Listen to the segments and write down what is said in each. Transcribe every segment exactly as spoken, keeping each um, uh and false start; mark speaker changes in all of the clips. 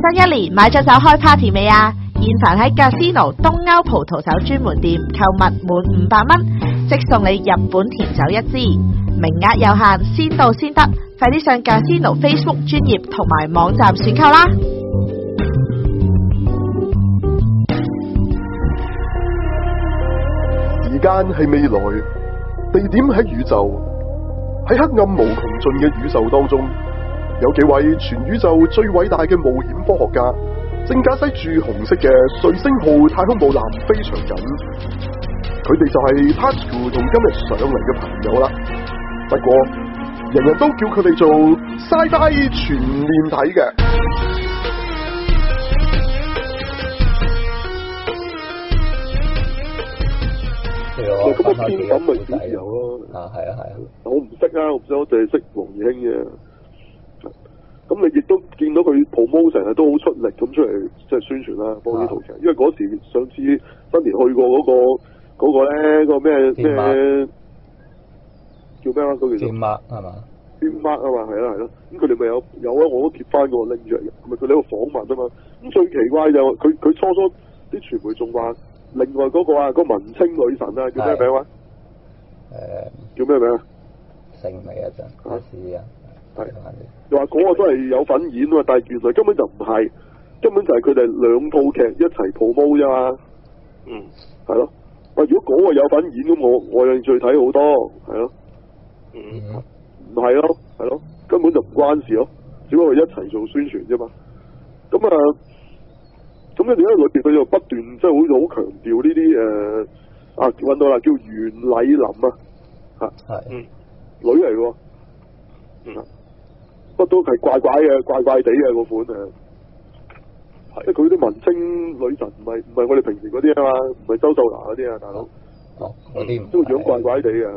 Speaker 1: 新一年買咗酒開 party 未啊？現凡喺 Casino 東歐葡萄酒專門店購物滿五百蚊，即送你日本甜酒一支，名額有限，先到先得，快啲上 Casino Facebook 專頁同埋網站選購啦！
Speaker 2: 時間係未來，地點喺宇宙，喺黑暗無窮盡嘅宇宙當中，有幾位全宇宙最偉大嘅冒險科學家，正駕駛住紅色嘅瑞星號太空母艦飛翔緊。佢哋就係 Tasuku 同今日上嚟嘅朋友啦。不過，人人都叫佢哋做 Sci-Fi 全面睇嘅。咁個編審咪小時候咯。
Speaker 3: 啊，係啊，係啊。
Speaker 2: 我唔識啊，我唔識，我淨係識黃義興嘅。咁你亦都見到佢 promote 成日都好出力咁出嚟，即係宣傳啦，幫呢套劇。因為嗰時上次新年去過嗰、嗰個嗰、嗰個咧，嗰個咩咩叫咩啊？嗰個叫做
Speaker 3: Mark 係嘛
Speaker 2: Mark 啊嘛，係啦係啦。咁佢哋咪有有啊？我都貼翻個拎出嚟嘅，咪佢哋喺度訪問啊嘛。咁最奇怪就佢佢初初啲傳媒仲話，另外嗰個啊，嗰個文青女神啊，叫咩名話？誒，叫咩名啊？
Speaker 3: 姓未啊？真係試啊！
Speaker 2: 係，又話嗰個都係有份演喎，但係原來根本就唔係，根本就係佢哋兩套劇一齊 promote 啫嘛。嗯，係咯。喂，如果嗰個有份演咁，我我有興趣睇好多，係咯。嗯，唔係咯，係咯，根本就唔關事咯，只不過一齊做宣傳啫嘛。咁啊，咁咧點解裏邊佢就不斷即係好似好強調呢啲誒啊揾到啦，叫袁禮琳啊，嚇，係，嗯，女嚟喎，嗯。不都係怪怪嘅，怪怪地嘅個款啊！即係佢啲文青女神，唔係唔係我哋平時嗰啲啊嘛，唔係周秀娜嗰啲啊，大佬。
Speaker 3: 哦，嗰啲
Speaker 2: 都個樣怪怪地啊！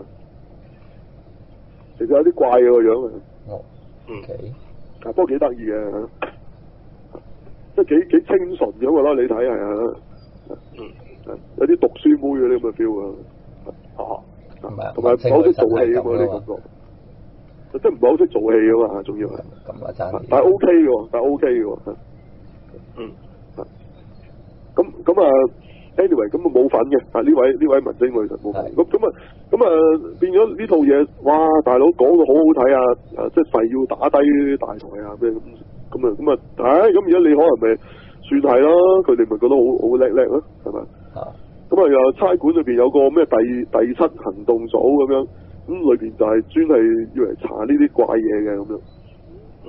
Speaker 2: 其實有啲怪嘅個樣啊。
Speaker 3: 哦，嗯，
Speaker 2: 啊，不過幾得意嘅，即係幾幾清純咁嘅咯，你睇係啊。嗯。有啲讀書妹嗰啲咁嘅 feel 啊。哦。同埋同埋好識做戲咁啊啲感覺。即係唔係好識做戲噶嘛，仲要係。咁啊爭。但係 OK 嘅，但係 OK 嘅。嗯。咁咁啊 ，anyway，咁啊冇份嘅，啊呢位呢位文青女神冇份。咁咁啊，咁啊變咗呢套嘢，哇！大佬講到好好睇啊，啊即係誓要打低大台啊咩咁，咁啊咁啊，唉咁而家你可能咪算係啦，佢哋咪覺得好好叻叻咯，係咪？啊。咁啊又差館裏邊有個咩第第七行動組咁樣。咁裏邊就係專係要嚟查呢啲怪嘢嘅咁樣，嗯，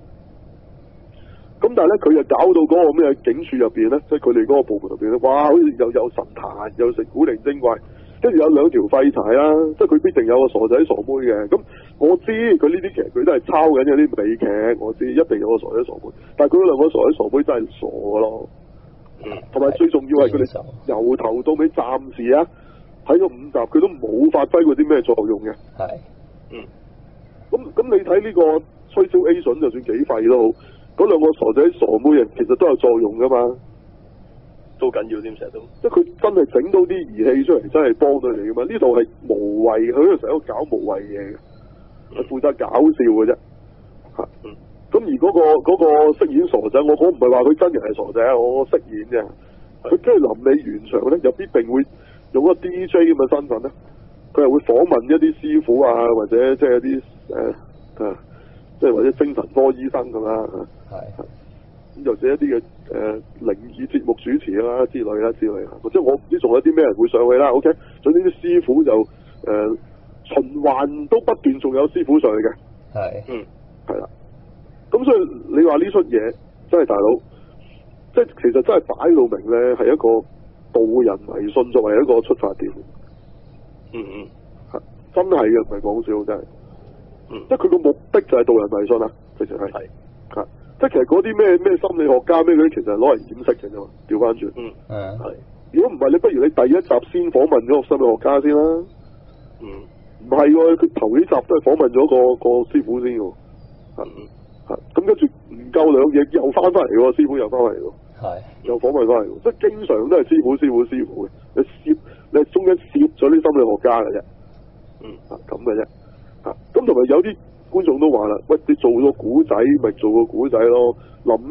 Speaker 2: 咁但係咧佢又搞到嗰個咩警署入邊咧，即係佢哋嗰個部門入邊咧，哇，好似又有神壇，又食古靈精怪，跟住有兩條廢柴啦，即係佢必定有個傻仔傻妹嘅。咁我知佢呢啲其實佢都係抄緊有啲美劇，我知一定有個傻仔傻妹，但係佢嗰兩個傻仔傻妹真係傻嘅咯，同埋、嗯、最重要係佢哋由頭到尾暫時啊。睇咗五集，佢都冇發揮過啲咩作用嘅。係，嗯。咁咁你睇呢個吹簫 A 筍就算幾廢都好，嗰兩個傻仔傻妹人其實都有作用噶嘛，都緊要添，成日都。即係佢真係整到啲儀器出嚟，真係幫到你噶嘛？呢度係無謂，佢喺度成日搞無謂嘢嘅，係負責搞笑嘅啫。嚇，嗯。咁而嗰個嗰個飾演傻仔，我講唔係話佢真人係傻仔，我飾演啫。佢跟住臨尾完場咧，又必定會。用個 D J 咁嘅身份咧，佢係會訪問一啲師傅啊，或者即係一啲誒啊，即係或者精神科醫生咁啦，係，咁又或者一啲嘅誒靈異節目主持啦之類啦之類啦，或者我唔知仲有啲咩人會上去啦。OK，總之啲師傅就誒、呃、循環都不斷，仲有師傅上去嘅，係，嗯，係啦。咁所以你話呢出嘢真係大佬，即係其實真係擺到明咧，係一個。導人迷信作為一個出發點，嗯嗯，係真係嘅，唔係講笑，真係，嗯，即係佢個目的就係導人迷信啊，其實係，係，即係其實嗰啲咩咩心理學家咩嗰啲，其實係攞嚟掩飾嘅啫嘛，調翻轉，嗯，係，係，如果唔係你不如你第一集先訪問咗個心理學家先啦，嗯，唔係喎，佢頭幾集都係訪問咗個個師傅先嘅，係，係，咁跟住唔夠兩嘢又翻翻嚟喎，師傅又翻翻嚟喎。係，又訪問翻嚟，即係經常都係師傅、師傅、師傅嘅。你攝，你係中間攝咗啲心理學家嘅啫。嗯，啊咁嘅啫。啊，咁同埋有啲觀眾都話啦，喂，你做個古仔咪做個古仔咯。臨尾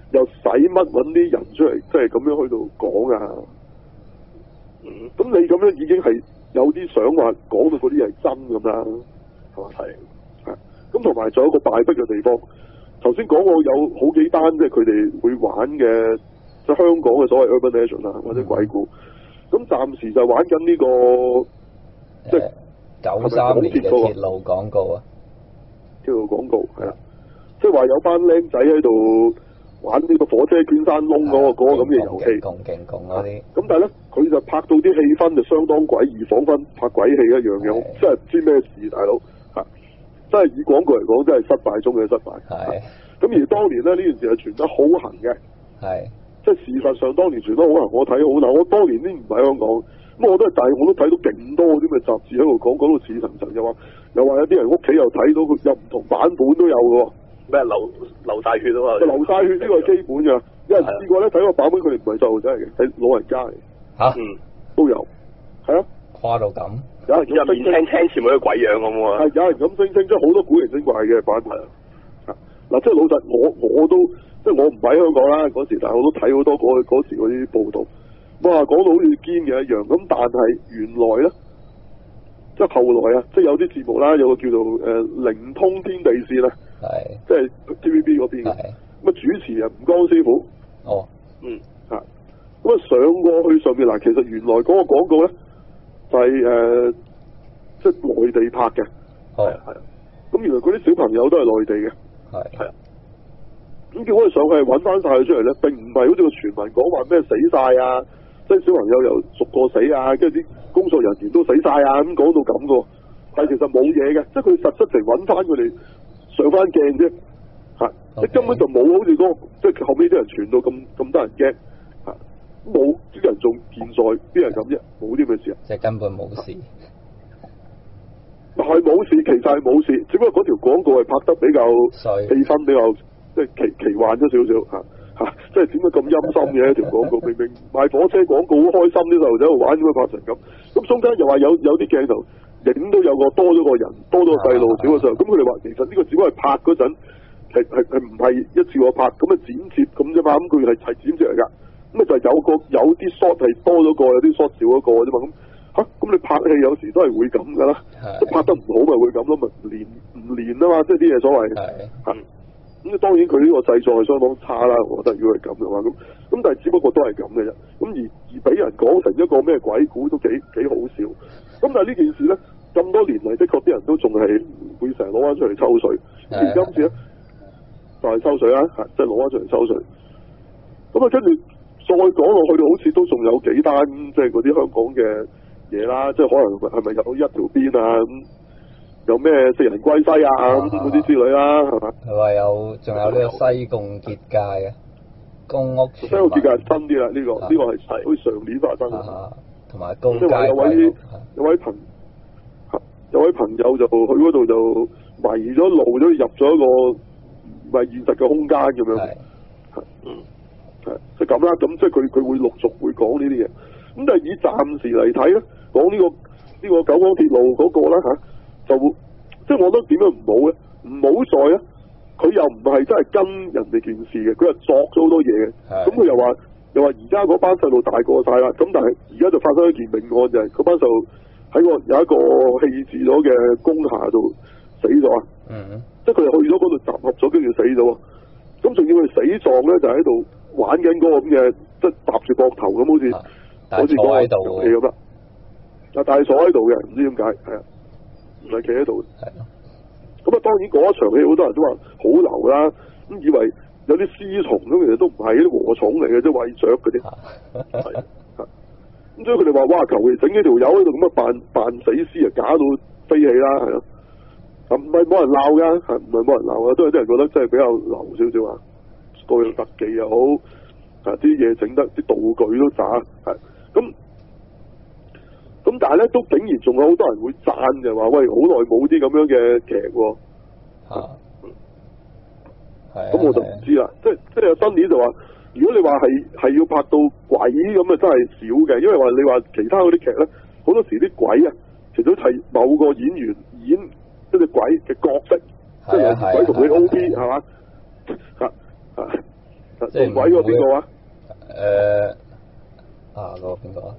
Speaker 2: 又使乜揾啲人出嚟，即係咁樣去度講啊？
Speaker 3: 嗯，
Speaker 2: 咁你咁樣已經係有啲想話講到嗰啲係真咁啦，係嘛？係，係。咁同埋仲有一個敗筆嘅地方，頭先講過有好幾單即係佢哋會玩嘅，即係香港嘅所謂 Urban Legend 啊，或者鬼故。咁、嗯、暫時就玩緊呢、這個，即係
Speaker 3: 九三年嘅鐵路廣告啊，
Speaker 2: 鐵路廣告係啦，即係話有班僆仔喺度玩呢個火車捐山窿嗰、那個嗰、那個咁嘅遊戲，
Speaker 3: 共勁共嗰啲。
Speaker 2: 咁但係咧，佢就拍到啲氣氛就相當詭異，彷彿拍鬼戲一樣嘅，即係唔知咩事，大佬嚇，真係以廣告嚟講，真係失敗中嘅失敗。係。咁而當年咧，呢件事係傳得好行嘅。係。即係事實上，當年傳得好行，我睇好嗱，我當年啲唔喺香港，咁我都係，但係我都睇到勁多啲嘅雜誌喺度講，講到似層層，又話又話有啲人屋企又睇到佢有唔同版本都有嘅喎。咩流流曬血啊嘛？流曬血呢個係基本㗎，有人試過咧睇個版本，佢哋唔係細路仔嚟嘅，係老人家嚟。嚇？嗯，都有。係啊。誇到咁。有人入面聽聽全部都鬼樣咁喎。係有人咁聲稱，即係好多古靈精怪嘅版本。啊，嗱，即係老實，我我都。即係我唔喺香港啦嗰時，但係我都睇好多嗰嗰時嗰啲報道，哇講到好似堅嘅一樣。咁但係原來咧，即係後來啊，即係有啲節目啦，有個叫做誒靈、呃、通天地線啦，係即係 T V B 嗰邊嘅，咁啊主持人吳江師傅，哦，嗯，嚇，咁啊上過去上面嗱，其實原來嗰個廣告咧就係、是、誒、呃、即係內地拍嘅，係係，咁原來嗰啲小朋友都係內地嘅，係係啊。咁叫我哋上去揾翻晒佢出嚟咧，並唔係好似個傳聞講話咩死晒啊，即係小朋友又熟過死啊，跟住啲工作人員都死晒啊，咁講到咁嘅，但係其實冇嘢嘅，即係佢實質嚟揾翻佢哋上翻鏡啫，嚇，即係根本就冇好似嗰個，即係後尾啲人傳到咁咁得人驚，嚇，冇啲人仲健在，邊人咁啫，冇啲咁嘅事啊，即係根本冇事，係冇事，其實係冇事，只不過嗰條廣告係拍得比較氣氛比較。即係奇奇幻咗少少嚇嚇，即係點解咁陰森嘅一條廣告？明明賣火車廣告好開心，啲細路仔喺度玩，點解拍成咁？咁中間又話有有啲鏡頭影到有個多咗個人，多咗個細路少個細路。咁佢哋話其實呢個只不過係拍嗰陣係係係唔係一次過拍，咁啊剪接咁啫嘛。咁佢係係剪接嚟㗎。咁啊就係有個有啲 shot 係多咗個，有啲 shot 少咗個啫嘛。咁嚇咁你拍戲有時都係會咁㗎啦。即拍得唔好咪會咁咯，咪連唔連啊嘛？即係啲嘢所謂嚇。咁當然佢呢個製作係相當差啦，我覺得如果係咁嘅話，咁咁但係只不過都係咁嘅啫。咁而而俾人講成一個咩鬼故都幾幾好笑。咁但係呢件事咧，咁多年嚟的確啲人都仲係會成日攞翻出嚟抽水。而今次咧就係、是、抽水啦，即係攞翻出嚟抽水。咁啊跟住再講落去，好似都仲有幾單即係嗰啲香港嘅嘢啦，即係可能係咪入到一條邊啊咁？有咩食人歸西啊咁嗰啲之類啦，係嘛？佢話有，仲有呢個西貢結界嘅公屋。西貢結界係新啲啦，呢、這個呢、這個係好似上年發生嘅。同埋高街。即係話有位有位朋有位朋友就去嗰度就迷咗路咗入咗一個唔係現實嘅空間咁樣。係。嗯。係即係咁啦，咁即係佢佢會陸續會講呢啲嘢。咁但係以暫時嚟睇咧，講呢、這個呢、這個九廣鐵路嗰個啦嚇。就即係我覺得點樣唔好咧？唔好在咧，佢又唔係真係跟人哋件事嘅，佢係作咗好多嘢嘅。咁佢又話又話而家嗰班細路大個晒啦，咁但係而家就發生一件命案，就係嗰班細路喺個有一個棄置咗嘅工廈度死咗啊！嗯，即係佢哋去咗嗰度集合咗，跟住死咗。咁仲要佢死狀咧，就喺度玩緊嗰個咁嘅，即係搭住膊頭咁，好似好似嗰個遊戲咁啦。啊，但係坐喺度嘅，唔知點解係啊。唔係企喺度，係咯。咁啊，當然嗰一場戲好多人都話好流啦，咁以為有啲屍蟲咁，其實都唔係啲禾蟲嚟嘅，即係餵雀嗰啲。係啊，咁所以佢哋話：哇，求其整幾條友喺度咁啊，扮扮死屍啊，假到飛起啦，係咯。啊，唔係冇人鬧㗎，係唔係冇人鬧㗎？都有啲人覺得真係比較流少少啊，個樣特技又好，啊啲嘢整得啲道具都渣，係咁。咁但係咧，都竟然仲有好多人會讚嘅，話喂，好耐冇啲咁樣嘅劇喎。嚇、啊，係。咁我就唔知啦。即係即係有新年就話，如果你話係係要拍到鬼咁啊，真係少嘅。因為話你話其他嗰啲劇咧，好多時啲鬼啊，其實係某個演員演一隻鬼嘅角色，即係有時鬼同你 O P 係嘛？嚇嚇，
Speaker 3: 即係
Speaker 2: 鬼嗰邊個啊？
Speaker 3: 誒啊嗰個邊個啊？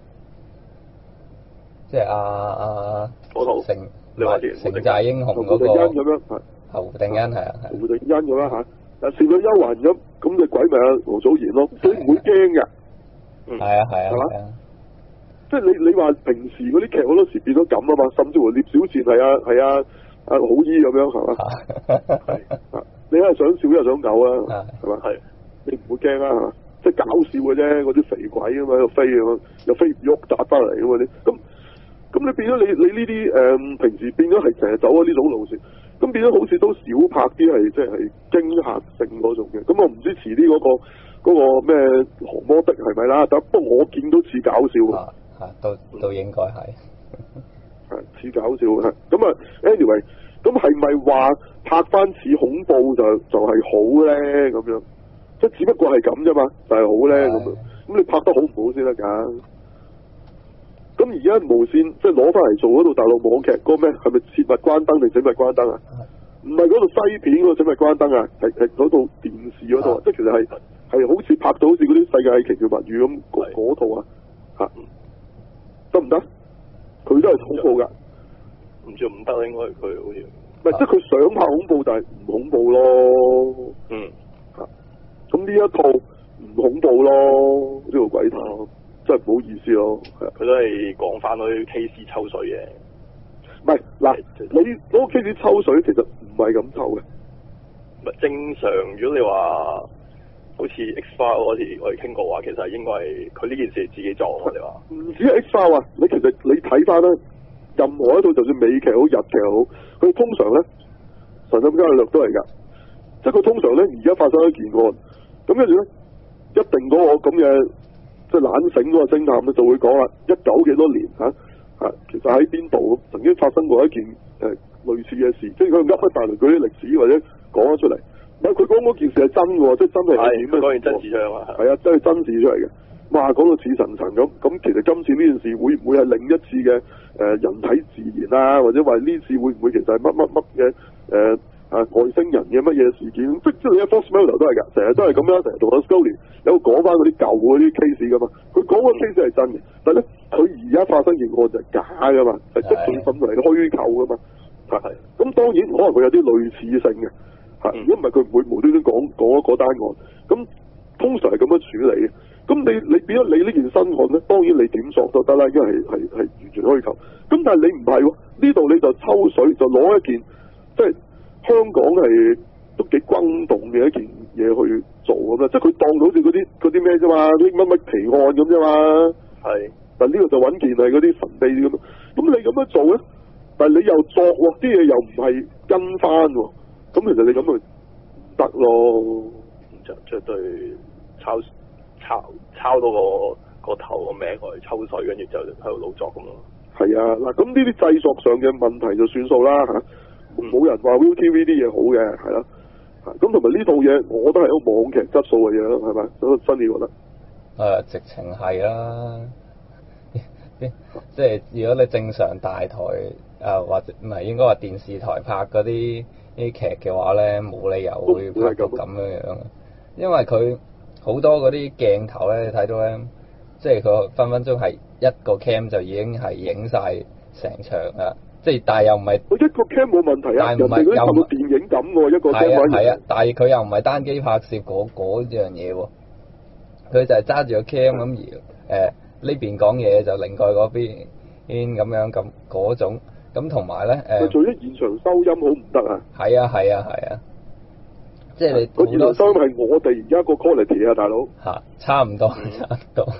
Speaker 3: 即係阿阿
Speaker 4: 嗰套
Speaker 3: 成
Speaker 4: 你話
Speaker 3: 城寨英雄嗰
Speaker 2: 胡定欣咁
Speaker 3: 個
Speaker 2: 樣係。
Speaker 3: 侯定欣係啊係。
Speaker 2: 胡定欣咁啦嚇，啊少女幽魂咁，咁隻鬼咪阿羅祖賢咯，所以唔會驚嘅。
Speaker 4: 嗯，
Speaker 3: 係啊係啊
Speaker 2: 係嘛
Speaker 3: 係啊。
Speaker 2: 即係你你話平時嗰啲劇好多時變咗咁啊嘛，甚至乎聶小倩係啊係啊啊好姨咁樣係嘛？啊，你一係想笑一係想嘔啊，係嘛？
Speaker 4: 係
Speaker 2: 你唔會驚啊嚇，即係搞笑嘅啫，嗰啲肥鬼啊嘛喺度飛咁樣，又飛唔喐打翻嚟咁嘛啲，咁咁你變咗你你呢啲誒平時變咗係成日走嗰呢種路線，咁變咗好似都少拍啲係即係係驚嚇性嗰種嘅，咁我唔知遲啲嗰個嗰個咩降魔的係咪啦？但不過我見到似搞笑啊。
Speaker 3: 嚇都都應該係，
Speaker 2: 係似搞笑係咁啊 anyway，咁係咪話拍翻似恐怖就就係好咧咁樣？即係只不過係咁啫嘛，就係、是、好咧咁樣。咁你拍得好唔好先得㗎？咁而家無線即係攞翻嚟做嗰套大陸網劇嗰個咩？係咪切勿關燈定整勿關燈啊？唔係嗰套西片嗰個整勿關燈啊，係係嗰套電視嗰套，即係其實係係好似拍到好似嗰啲世界奇妙物語咁嗰嗰套啊嚇。得唔得？佢都係恐怖㗎，
Speaker 4: 唔知唔得應該佢好似，
Speaker 2: 唔係即係佢想拍恐怖，但係唔恐怖咯。
Speaker 4: 嗯，
Speaker 2: 嚇，咁呢一套唔恐怖咯，呢、呢個鬼頭真係唔好意思咯。
Speaker 4: 佢都係講翻嗰啲 case 抽水嘅。
Speaker 2: 唔係嗱，你嗰個 case 抽水其實唔係咁抽嘅。
Speaker 4: 唔係正常，如果你話好似 X File 嗰時我哋傾過話，其實應該係佢呢件事係自己做我哋話。
Speaker 2: 唔止係 X File 啊，你其實你睇翻咧，任何一套就算美劇好、日劇好，佢通常咧神探伽利略都係㗎，即係佢通常咧而家發生一件案，咁跟住咧一定嗰個咁嘅即係懶醒嗰個偵探咧就會講啦，一九幾多年嚇嚇、啊，其實喺邊度曾經發生過一件誒、呃、類似嘅事，即係佢噏一大輪嗰啲歷史或者講咗出嚟。唔係佢講嗰件事係真嘅，即係真係點
Speaker 4: 樣講完真事出嚟啊！
Speaker 2: 係啊，真係真事出嚟嘅。哇，講到似層層咁，咁其實今次呢件事會唔會係另一次嘅誒、呃、人體自燃啊？或者話呢次會唔會其實係乜乜乜嘅誒啊外星人嘅乜嘢事件？即即係你一 Fox Mulder 都係㗎，成日都係咁樣，成日同阿 Scully 有講翻嗰啲舊嗰啲 case 㗎嘛。佢講個 case 係真嘅，但係咧佢而家發生件案就係假㗎嘛，係即係甚至係虛構㗎嘛。係，咁當然可能佢有啲類似性嘅。嚇！如果唔係佢唔會無端端講講嗰單案，咁通常係咁樣處理嘅。咁你你變咗你呢件新案咧，當然你點作都得啦，因為係係係完全虛構。咁但係你唔係喎，呢度你就抽水就攞一件即係香港係都幾轟動嘅一件嘢去做咁啦，即係佢當到好似嗰啲嗰啲咩啫嘛，啲乜乜奇案咁啫嘛。係，但呢個就揾件係嗰啲神秘咁。咁你咁樣做咧，但係你又作喎，啲嘢又唔係跟翻喎。咁其實你咁咪唔得咯，
Speaker 4: 就絕對抄抄抄到個個頭個名過嚟抽水，跟住就喺度老作咁咯。
Speaker 2: 係啊，嗱咁呢啲製作上嘅問題就算數啦嚇，冇、嗯、人話 ViuTV 啲嘢好嘅，係啦、啊，咁同埋呢套嘢我都係一個網劇質素嘅嘢咯，係咪？咁新你覺得？誒、
Speaker 3: 呃，直情係啦，即係如果你正常大台啊、呃，或者唔係應該話電視台拍嗰啲啲劇嘅話咧，冇理由會拍到咁樣樣，因為佢好多嗰啲鏡頭咧，你睇到咧，即係佢分分鐘係一個 cam 就已經係影晒成場啦，即係但係又唔係，
Speaker 2: 我一個 cam 冇問題啊，人哋嗰啲拍到電影咁喎，一個 cam
Speaker 3: 係啊係啊，但係佢又唔係單機拍攝嗰嗰樣嘢喎，佢就係揸住個 cam 咁而誒呢邊講嘢就另外嗰邊咁樣咁嗰種。咁同埋咧，誒，
Speaker 2: 佢做咗現場收音好唔得啊！
Speaker 3: 係啊係啊係啊，即係你
Speaker 2: 個現場收音係我哋而家個 quality 啊，大佬
Speaker 3: 嚇，差唔多差唔多，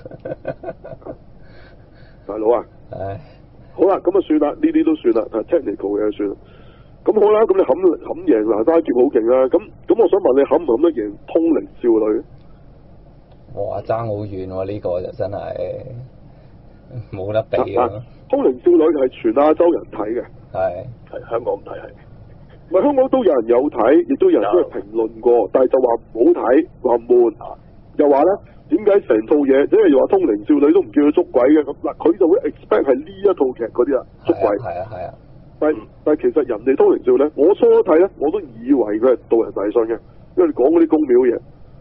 Speaker 2: 大佬啊！
Speaker 3: 唉，
Speaker 2: 好啦，咁啊算啦，呢啲都算啦，係 technical 嘅算啦。咁好啦，咁你冚冚贏拿單劫好勁啦，咁咁我想問你冚唔冚得贏通靈少女？
Speaker 3: 哇，爭好遠喎！呢個就真係冇得比啊！
Speaker 2: 通靈少女係全亞洲人睇嘅，
Speaker 3: 係
Speaker 4: 係香港唔睇係，
Speaker 2: 唔係香港都有人有睇，亦都有人都係評論過，但係就話唔好睇，話悶，又話咧點解成套嘢，因為又話通靈少女都唔叫佢捉鬼嘅咁嗱，佢就會 expect 係呢一套劇嗰啲啦，捉鬼，
Speaker 3: 係啊係啊，
Speaker 2: 但係、嗯、但係其實人哋通靈少女，我初睇咧我都以為佢係導人迷信嘅，因為你講嗰啲宮廟嘢，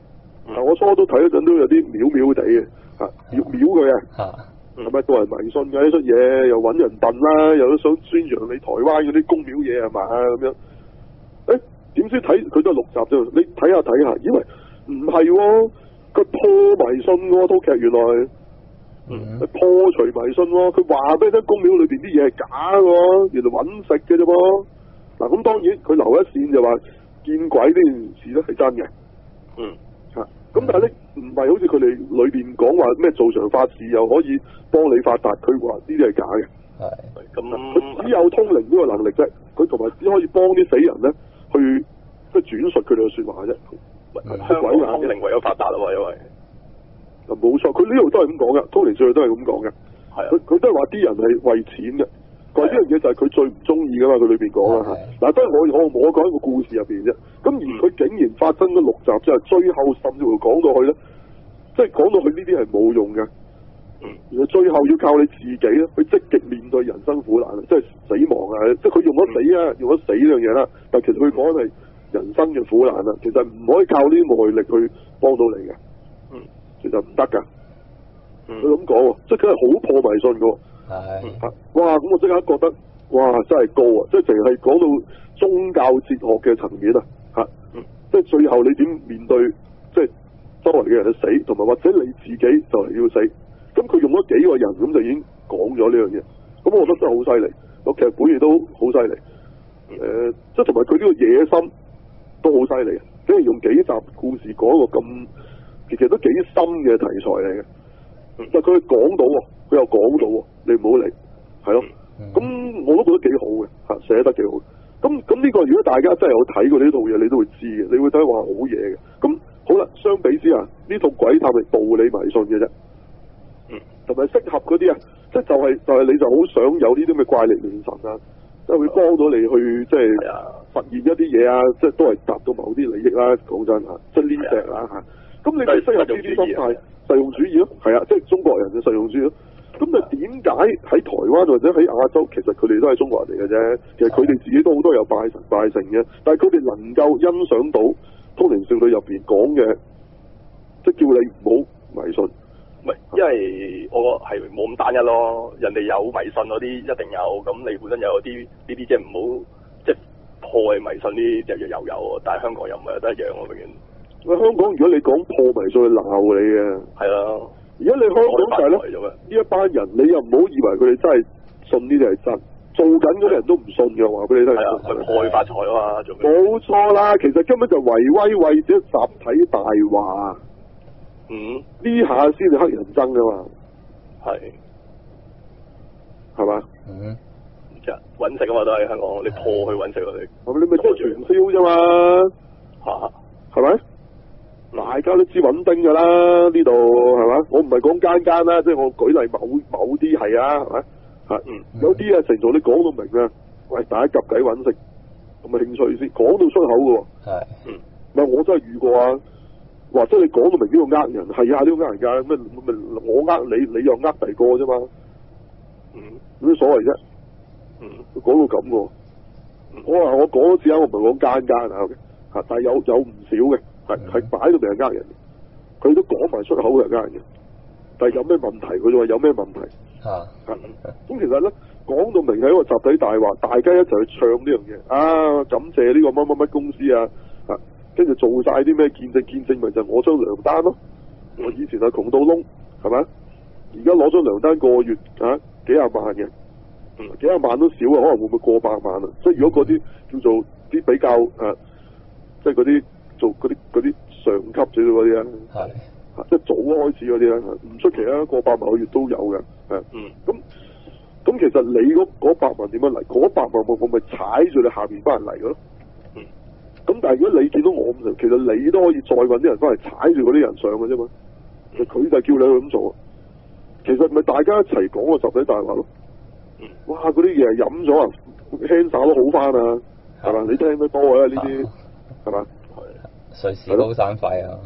Speaker 2: 嗱，我初都睇嗰陣都有啲秒秒地嘅，嚇，要秒佢啊！
Speaker 3: 嚇，
Speaker 2: 係咪都係迷信嘅呢出嘢？又揾人笨啦，又都想宣揚你台灣嗰啲公廟嘢係嘛咁樣？誒點知睇佢都係六集啫？你睇下睇下，以為唔係喎，佢破迷信喎套劇原來，
Speaker 3: 嗯，
Speaker 2: 破除迷信喎，佢話俾你聽公廟裏邊啲嘢係假嘅喎，原來揾食嘅啫噃。嗱咁當然佢留一線就話見鬼呢件事咧係真嘅，
Speaker 4: 嗯。
Speaker 2: 咁但係咧，唔係好似佢哋裏邊講話咩做場法事又可以幫你發達，佢話呢啲係假嘅。
Speaker 3: 係。
Speaker 4: 咁
Speaker 2: 佢只有通靈呢個能力啫，佢同埋只可以幫啲死人咧去即係轉述佢哋嘅説話啫。
Speaker 4: 香港通靈為咗發達啊嘛，因為
Speaker 2: 啊冇錯，佢呢度都係咁講嘅，通靈最後都係咁講嘅。
Speaker 4: 係啊。
Speaker 2: 佢佢都係話啲人係為錢嘅。佢呢樣嘢就係佢最唔中意噶嘛，佢裏邊講啦嚇。嗱，當然我我我講一個故事入邊啫。咁而佢竟然發生咗六集之後，最後甚至乎講到去咧，即係講到去呢啲係冇用嘅。
Speaker 4: 嗯。
Speaker 2: 而最後要靠你自己咧，去積極面對人生苦難，即係死亡啊！即係佢用咗死啊，用咗死呢樣嘢啦。但其實佢講係人生嘅苦難啦。其實唔可以靠呢啲外力去幫到你嘅。
Speaker 4: 嗯。其
Speaker 2: 實唔得㗎。
Speaker 4: 嗯。
Speaker 2: 佢咁講喎，即係佢係好破迷信㗎喎。
Speaker 3: 係，
Speaker 2: 哇！咁我即刻覺得，哇！真係高啊！即係淨係講到宗教哲學嘅層面啊，嚇、嗯，即係最後你點面對，即係周圍嘅人嘅死，同埋或者你自己就嚟要死，咁佢用咗幾個人咁就已經講咗呢樣嘢，咁我覺得真係好犀利，個劇本亦都好犀利，誒、呃，即係同埋佢呢個野心都好犀利，即係用幾集故事講一個咁，其實都幾深嘅題材嚟嘅，但係佢講到喎。佢又講到喎，你唔好理，係咯。咁、嗯、我都覺得幾好嘅，嚇寫得幾好。咁咁呢個如果大家真係有睇過呢套嘢，你都會知嘅，你會睇話好嘢嘅。咁好啦，相比之下，呢套鬼探係道理迷信嘅啫。嗯。同埋適合嗰啲啊，即係就係、是、就係、是、你就好想有呢啲咁嘅怪力亂神啊，即係會幫到你去即係、就是、實現一啲嘢啊，即係都係達到某啲利益啦。講真嚇，即係呢隻啦嚇。咁你咪適合呢啲心態，實用主義咯，係啊，即係中國人嘅實用主義咯。咁啊，點解喺台灣或者喺亞洲，其實佢哋都係中國人嚟嘅啫。其實佢哋自己都好多有拜神拜聖嘅，但係佢哋能夠欣賞到《通靈少女》入邊講嘅，即係叫你唔好迷信。
Speaker 4: 唔係，因為我係冇咁單一咯。人哋有迷信嗰啲一定有，咁你本身有啲呢啲即係唔好即係破壞迷信呢啲又又有，但係香港又唔係得一樣喎，永遠。喂，
Speaker 2: 香港如果你講破迷信，鬧你嘅。係啊。而家你香港就係咧，呢一班人你又唔好以為佢哋真係信呢啲係真，做緊嗰啲人都唔信嘅，話俾你聽。係啊，
Speaker 4: 佢破發財啊嘛，做咩？
Speaker 2: 冇錯啦，其實根本就圍威喂者集體大話。
Speaker 4: 嗯。
Speaker 2: 呢下先係黑人憎噶嘛。係。係嘛？
Speaker 4: 嗯。即係揾食啊嘛，都係香港，你破去揾食佢哋。
Speaker 2: 咁你咪即係傳銷啫嘛。嚇。係咪？大家都知穩定㗎啦，呢度係嘛？我唔係講間間啦，即係我舉例某某啲係啊，係咪？嚇，嗯，有啲啊，成座你講到明啊，喂，大家夾計揾食，咁咪興趣先，講到出口嘅喎。係，嗯，唔係我真係遇過啊，或者你講到明呢個呃人，係啊，呢個呃人㗎，咩咪我呃你，你又呃第二個啫嘛。嗯，有咩所謂啫？嗯，講到咁喎，我話我講多次啊，我唔係講間間啊，嚇，但係有有唔少嘅。係係擺到明係呃人，佢都講埋出口係呃人嘅。但係有咩問題？佢就話有咩問題？嚇、啊！咁、啊、其實咧講到明係一個集體大話，大家一齊去唱呢樣嘢啊！感謝呢個乜乜乜公司啊！啊，跟住做晒啲咩見證？見證咪就係我張糧單咯。我以前係窮到窿，係咪？而家攞咗糧單個月啊幾廿萬嘅，嗯，幾廿萬都少啊，可能會唔會過百萬啊？即係如果嗰啲叫做啲比較啊，即係嗰啲。做嗰啲嗰啲上級少少嗰啲啊，係，即係早開始嗰啲啊，唔出奇啊，過百萬個月都有嘅，係，嗯，咁咁其實你嗰嗰百萬點樣嚟？嗰百萬我我咪踩住你下邊班人嚟嘅咯，嗯，咁但係如果你見到我咁做，其實你都可以再揾啲人翻嚟踩住嗰啲人上嘅啫嘛，佢、嗯、就叫你去咁做，其實咪大家一齊講個集體大話咯，嗯，哇，嗰啲嘢飲咗啊，輕手都好翻啊，係嘛？你聽得多啊呢啲，係嘛？
Speaker 3: 瑞士高山費啊，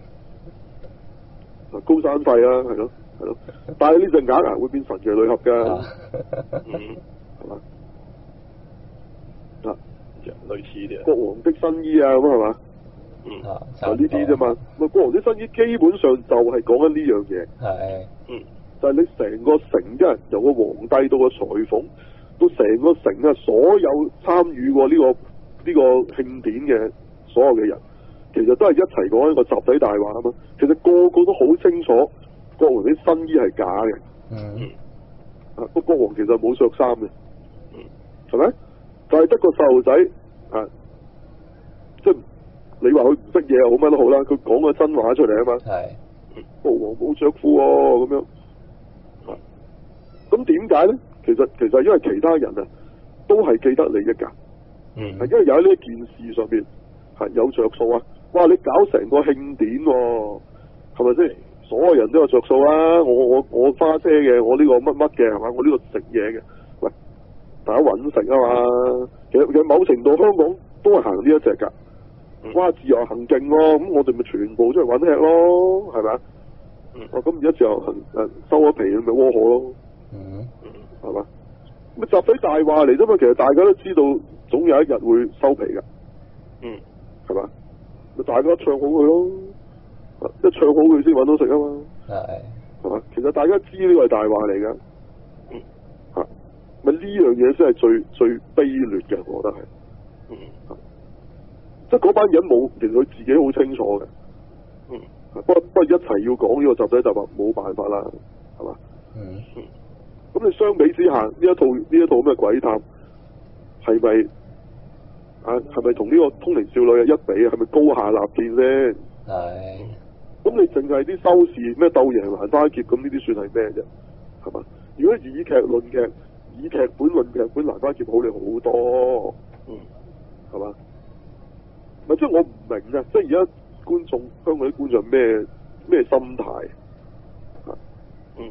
Speaker 2: 高山費啊，係咯，係咯，但係呢隻鴨啊會變神奇女俠㗎，嗯，係嘛？啊，類似啲國王的新衣啊，咁係嘛？
Speaker 4: 嗯
Speaker 3: 啊，
Speaker 2: 就
Speaker 3: 差唔多
Speaker 2: 呢啲啫嘛。咪國王啲新衣基本上就係講緊呢樣嘢，
Speaker 3: 係
Speaker 4: 嗯
Speaker 2: 就係你成個城啲人由個皇帝到個裁縫，到成個城啊，所有參與過呢、個呢、個慶典嘅所有嘅人，其實都係一齊講一個集體大話啊嘛。其實個個都好清楚國王啲新衣係假嘅。
Speaker 3: 嗯
Speaker 2: 啊，個國王其實冇着衫嘅，
Speaker 4: 嗯，
Speaker 2: 係咪？就係得個細路仔啊，即係你話佢唔識嘢又好乜都好啦，佢講個真話出嚟啊嘛。
Speaker 3: 係
Speaker 2: 國王冇着褲喎，咁樣。啊，咁點解咧？其實其實因為其他人啊，都係記得你一㗎，
Speaker 3: 嗯
Speaker 2: 係因為有喺呢一件事上邊係有着數啊！哇，你搞成個慶典喎，係咪先？所有人都有着數啊！我我我花車嘅，我呢個乜乜嘅係嘛？我呢個食嘢嘅，喂，大家揾食啊嘛！其實其實某程度香港都係行呢一隻㗎。哇！自由行勁喎，咁我哋咪全部出嚟揾吃咯，係咪啊？
Speaker 4: 嗯，
Speaker 2: 哦，咁而家自由行誒收咗皮，咪窩火咯，
Speaker 3: 嗯
Speaker 2: 係嘛？咪集體大話嚟啫嘛！其實大家都知道，總有一日會收皮㗎，
Speaker 4: 嗯，
Speaker 2: 係嘛？咪大家唱好佢咯，一唱好佢先揾到食啊嘛，
Speaker 3: 係
Speaker 2: 係嘛？其實大家知呢個係大話嚟㗎，
Speaker 4: 嗯，
Speaker 2: 嚇，咪呢樣嘢先係最最卑劣嘅，我覺得係，
Speaker 4: 嗯，
Speaker 2: 即係嗰班人冇，其實佢自己好清楚嘅，
Speaker 4: 嗯，
Speaker 2: 不過不過一齊要講呢個集體大話冇辦法啦，係嘛？
Speaker 3: 嗯
Speaker 2: 咁你相比之下，呢一套呢一套咩鬼探係咪啊？係咪同呢個通靈少女嘅一比啊？係咪高下立見先？
Speaker 3: 係
Speaker 2: 咁你淨係啲收視咩鬥贏蘭花劫咁呢啲算係咩啫？係嘛？如果以劇論劇，以劇本論劇本，蘭花劫好你好多，
Speaker 4: 嗯，
Speaker 2: 係嘛？咪即係我唔明啊！即係而家觀眾香港啲觀眾咩咩心態啊？
Speaker 4: 嗯。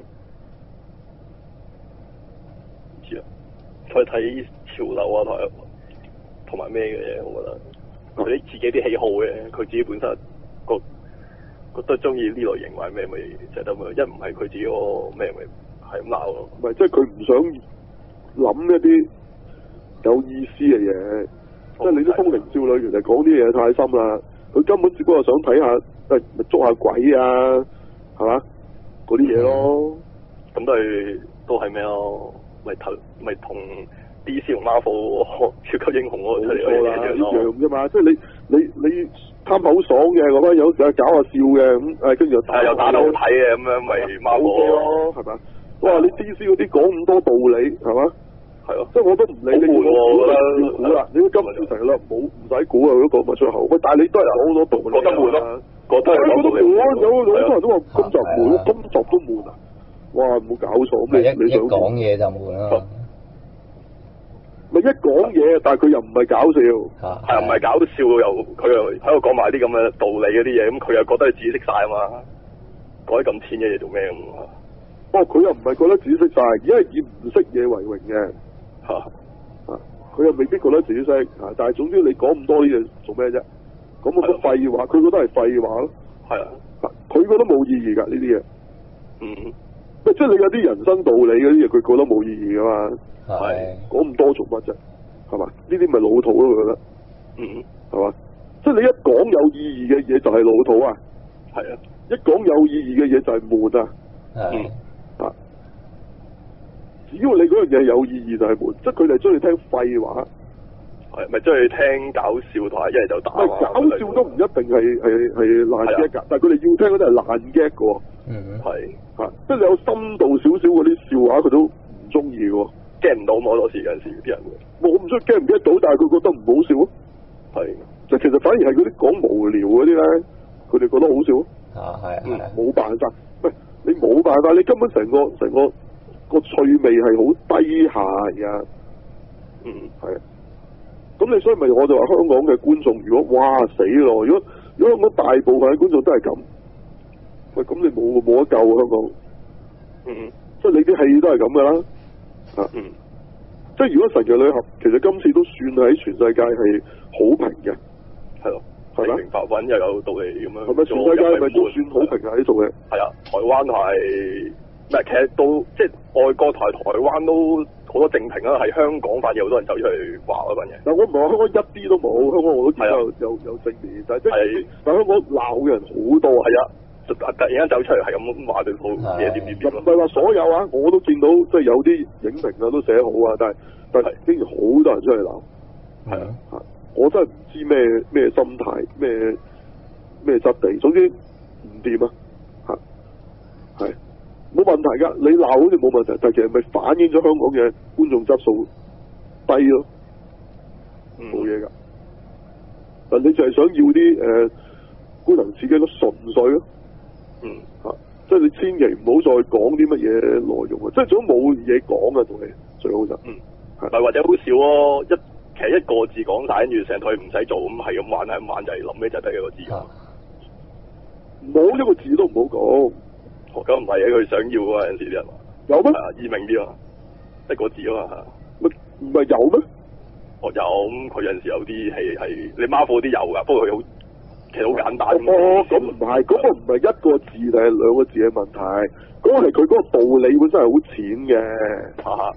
Speaker 4: 知啊，佢睇潮流啊，同同埋咩嘅嘢，我覺得佢啲自己啲喜好嘅，佢自己本身覺覺得中意呢類型或者咩咪就得咪，一唔係佢自己個咩咪係咁鬧咯。
Speaker 2: 唔係，即係佢唔想諗一啲有意思嘅嘢，即係你啲通靈少女原來講啲嘢太深啦，佢根本只不過想睇下，誒咪捉下鬼啊，係嘛嗰啲嘢咯。
Speaker 4: 咁都係都係咩咯？咪頭咪同 D C 同 Marvel 超級英雄嗰個出嚟
Speaker 2: 冇錯啦，一
Speaker 4: 嘅嘢咯。
Speaker 2: 樣啫嘛，即係你你你貪口爽嘅嗰班友成日搞下笑嘅咁，誒跟住又打
Speaker 4: 係又打得好睇嘅咁樣，咪 Marvel
Speaker 2: 咯，係嘛？哇！你 D C 嗰啲講咁多道理係嘛？
Speaker 4: 係咯，
Speaker 2: 即係我都唔理你
Speaker 4: 好悶喎我覺得
Speaker 2: 估啦，你都今次成日啦，冇唔使估啊，佢都講埋出口。喂，但係你都係講好多道理，
Speaker 4: 覺得悶咯，覺得
Speaker 2: 係覺得悶啊！有有好多人都話今集悶，
Speaker 3: 係啊
Speaker 2: 今集都悶啊！哇，冇搞錯，
Speaker 3: 咪一一
Speaker 2: 咁你你想
Speaker 3: 講嘢就悶啦，
Speaker 2: 咪一講嘢，但係佢又唔係搞笑，
Speaker 3: 嚇
Speaker 4: 係啊，唔係搞到笑又佢又喺度講埋啲咁嘅道理嗰啲嘢，咁佢又覺得佢自己識晒啊嘛，講啲咁淺嘅嘢做咩咁啊？
Speaker 2: 不過佢又唔係覺得自己識晒，而係以唔識嘢為榮嘅。
Speaker 4: 嚇
Speaker 2: 啊，佢又未必覺得自己識啊，但係總之你講咁多啲嘢做咩啫？講咁多廢話，佢覺得係廢話咯。
Speaker 4: 係啊，
Speaker 2: 啊，佢覺得冇意義㗎呢啲嘢。
Speaker 4: 嗯，
Speaker 2: 即係你有啲人生道理嗰啲嘢，佢覺得冇意義㗎嘛。
Speaker 3: 係
Speaker 2: 講咁多做乜啫？係嘛？呢啲咪老土咯，佢覺得
Speaker 4: 嗯，
Speaker 2: 係嘛？即係你一講有意義嘅嘢就係老土啊！
Speaker 4: 係啊，
Speaker 2: 一講有意義嘅嘢就係悶啊！
Speaker 3: 係
Speaker 2: 啊！只要你嗰樣嘢有意義就係悶，即係佢哋中意聽廢話。
Speaker 4: 係咪中意聽搞笑同埋一係就打
Speaker 2: 喂，
Speaker 4: 啊？
Speaker 2: 搞笑都唔一定係係係爛 gag 㗎，但係佢哋要聽嗰啲係爛 gag 嘅喎。
Speaker 3: 嗯
Speaker 4: 係
Speaker 2: 嚇，即係你有深度少少嗰啲笑話，佢都唔中意嘅喎。
Speaker 4: get 唔到咁多時有陣時啲人會
Speaker 2: 我唔知 get 唔 get 到，但係佢覺得唔好笑咯。
Speaker 4: 係
Speaker 2: 即係其實反而係嗰啲講無聊嗰啲咧，佢哋覺得好笑咯。
Speaker 3: 啊係
Speaker 4: 嗯
Speaker 3: 係
Speaker 2: 冇辦法，喂，你冇辦法，你根本成個成個個趣味係好低下㗎。
Speaker 4: 嗯
Speaker 2: 係啊。咁你所以咪我就話香港嘅觀眾，如果哇死咯！如果如果香港大部分嘅觀眾都係咁，喂，咁你冇冇得救啊香港？
Speaker 4: 嗯
Speaker 2: 即係你啲戲都係咁㗎啦。啊，
Speaker 4: 嗯
Speaker 2: 即係如果神奇女俠，其實今次都算喺全世界係好評嘅，
Speaker 4: 係咯，
Speaker 2: 係咪
Speaker 4: 明白揾又有道理咁樣。
Speaker 2: 係咪全世界係咪都算好評啊？呢套嘢
Speaker 4: 係啊，台灣係唔係其實到即係外國台台灣都好多正評啦，係香港反而好多人走出去話嗰份嘢。
Speaker 2: 但我唔係話香港一啲都冇，香港我都見到有有有正面，但係即係但香港鬧嘅人好多
Speaker 4: 係啊，突突然間走出嚟係咁話對套嘢點點點
Speaker 2: 唔係話所有啊，我都見到即係有啲影評啊都寫好啊，但係但係竟然好多人出嚟鬧，
Speaker 4: 係啊，
Speaker 2: 係我真係唔知咩咩心態咩咩質地，總之唔掂啊，係係。冇問題㗎，你鬧好似冇問題，但係其實咪反映咗香港嘅觀眾質素低咯，冇嘢㗎。但你就係想要啲誒官能刺激咯，純粹咯，
Speaker 4: 嗯
Speaker 2: 嚇、啊，即係你千祈唔好再講啲乜嘢內容啊，即係總冇嘢講啊，同你最好就
Speaker 4: 嗯，係咪或者好笑咯？一其實一個字講晒，跟住成台唔使做，咁係咁玩係咁玩，就係臨尾就得一個字。
Speaker 2: 冇一個字都唔好講。
Speaker 4: 咁唔係嘅，佢想要嗰陣時啲人話
Speaker 2: 有咩？
Speaker 4: 易明啲啊，一個字啊嘛嚇。
Speaker 2: 咪唔係有咩？
Speaker 4: 我有咁，佢有陣時有啲係係你 Marvel 啲有㗎，不過佢好其實好簡單。
Speaker 2: 哦，咁唔係，嗰、那個唔係一個字定係兩個字嘅問題，嗰、那個係佢嗰個道理本身係好淺嘅。
Speaker 4: 哈哈、啊，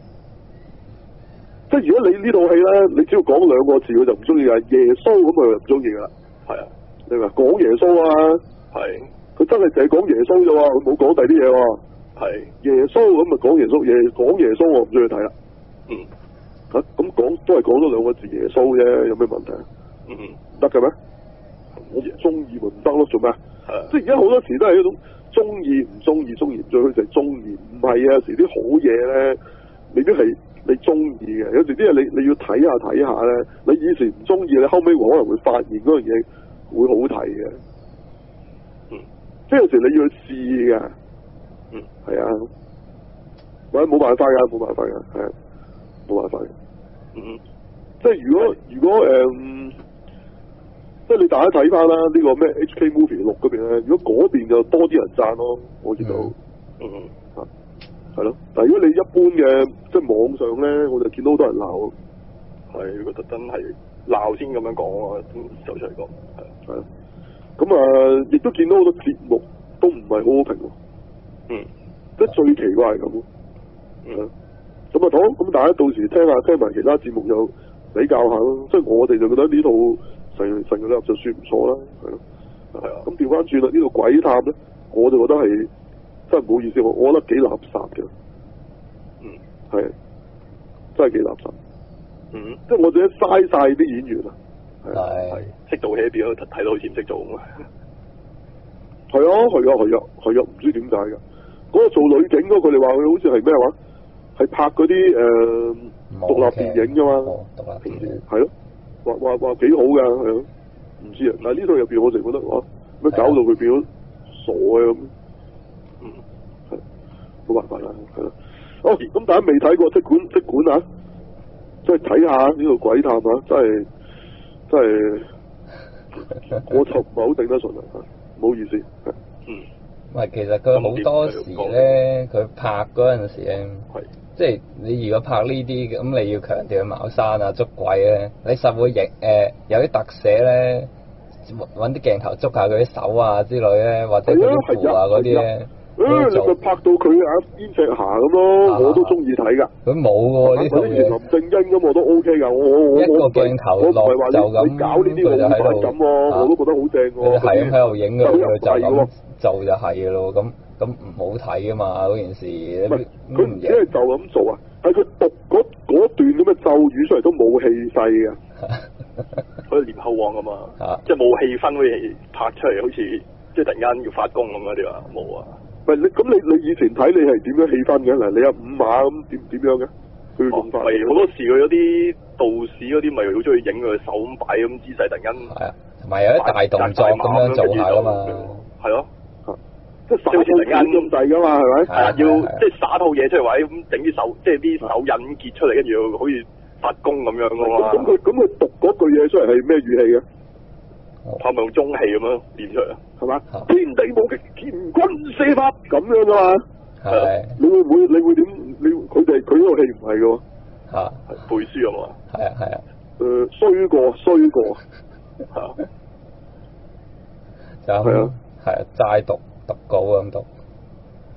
Speaker 2: 即係如果你呢套戲咧，你只要講兩個字，佢就唔中意啊。耶穌咁佢就唔中意㗎啦。係啊，你話講耶穌啊？係。佢真係淨係講耶穌啫喎，佢冇講第啲嘢喎。係耶穌咁咪講耶穌，耶講耶穌我唔中意睇啦。嗯。嚇咁講都係講咗兩個字耶穌啫，有咩問題啊？嗯嗯。得嘅咩？我唔中意咪唔得咯，做咩啊？係。即係而家好多時都係一種中意唔中意，中意唔中意就係中意，唔係啊！有時啲好嘢咧，未必係你中意嘅。有時啲嘢你你要睇下睇下咧，你以前唔中意，你後尾可能會發現嗰樣嘢會好睇嘅。即係有時你要去試㗎，嗯，係啊，或者冇辦法㗎，冇辦法㗎，係啊，冇辦法嘅，嗯，即係如果如果誒、嗯，即係你大家睇翻啦，呢、這個咩 H K Movie 六嗰邊咧，如果嗰邊就多啲人讚咯，我見到，嗯嗯，嚇，係咯，但係如果你一般嘅即係網上咧，我就見到好多人鬧，係佢特登係鬧先咁樣講啊，走出嚟講，係係咯。咁啊，亦、呃、都見到好多節目都唔係好好評喎。嗯，即係最奇怪係咁。嗯。咁啊好，咁大家到時聽下聽埋其他節目又比較下咯。即係我哋就覺得呢套神神嘅一就算唔錯啦，係咯。係啊。咁調翻轉啦，呢套鬼探咧，我就覺得係真係唔好意思，我我覺得幾垃圾嘅。嗯。係。真係幾垃圾。嗯。即係我哋一嘥晒啲演員啊。係，識做戲變咗睇到好似唔識做咁啊！係啊，係啊，係啊，係啊，唔知點解㗎？嗰、嗰個做女警嗰個，佢哋話佢好似係咩話？係拍嗰啲誒獨立電影㗎嘛？哦、獨立電影係咯，話話話幾好㗎，係咯，唔知啊！但係呢套入邊我成日覺得哇，咩搞到佢變咗傻嘅咁？嗯，係冇辦法啦，係咯。哦，咁大家未睇過，即管即管啊！即係睇下呢個鬼探啊，真係〜真係，我就唔係好頂得順啊！唔好意思，嗯。
Speaker 3: 唔係，其實佢好多時咧，佢拍嗰陣時咧，即係你如果拍呢啲咁，你要強調茅山啊、捉鬼咧，你實會影誒、呃、有啲特寫咧，揾啲鏡頭捉下佢啲手啊之類咧，或者佢啲符啊嗰啲咧。誒、欸，你咪拍到佢啊邊隻行咁咯，啊、我都中意睇噶。佢冇喎呢套嘢。林正英咁我都 O K 㗎，我我我一個鏡頭落就咁，搞呢啲佢就喺度咁喎，我都覺得好正喎。佢係咁喺度影㗎，佢就咁做就係㗎咯。咁咁唔好睇㗎嘛嗰件事。唔係佢唔只係就咁做啊，係佢讀嗰嗰段咁嘅咒語出嚟都冇氣勢㗎。好似連後王咁嘛，啊、即係冇氣氛，好似拍出嚟好似即係突然間要發功咁嗰啲啊，冇啊。唔係你咁你你以前睇你係點樣氣氛嘅？嗱，你有五馬咁點點樣嘅？佢用法係好多時佢有啲道士嗰啲咪好中意影佢手咁擺咁姿勢，突然間係啊，同埋有啲大動作咁樣做下噶嘛，係咯，即係好似突然間咁滯噶嘛，係咪？係啊，要即係耍套嘢出嚟，或者咁整啲手，即係啲手印結出嚟，跟住好似發功咁樣噶嘛。咁佢咁佢讀嗰句嘢出嚟係咩語氣嘅？係咪用中氣咁樣練出嚟啊？係嘛？天地無極，乾坤射法咁樣噶嘛？係。你會唔會？你會點？你佢哋佢嗰個戲唔係噶喎。嚇！背書啊嘛。係啊係啊。誒，衰過衰過。嚇。就係啊。係啊，齋讀讀稿咁讀。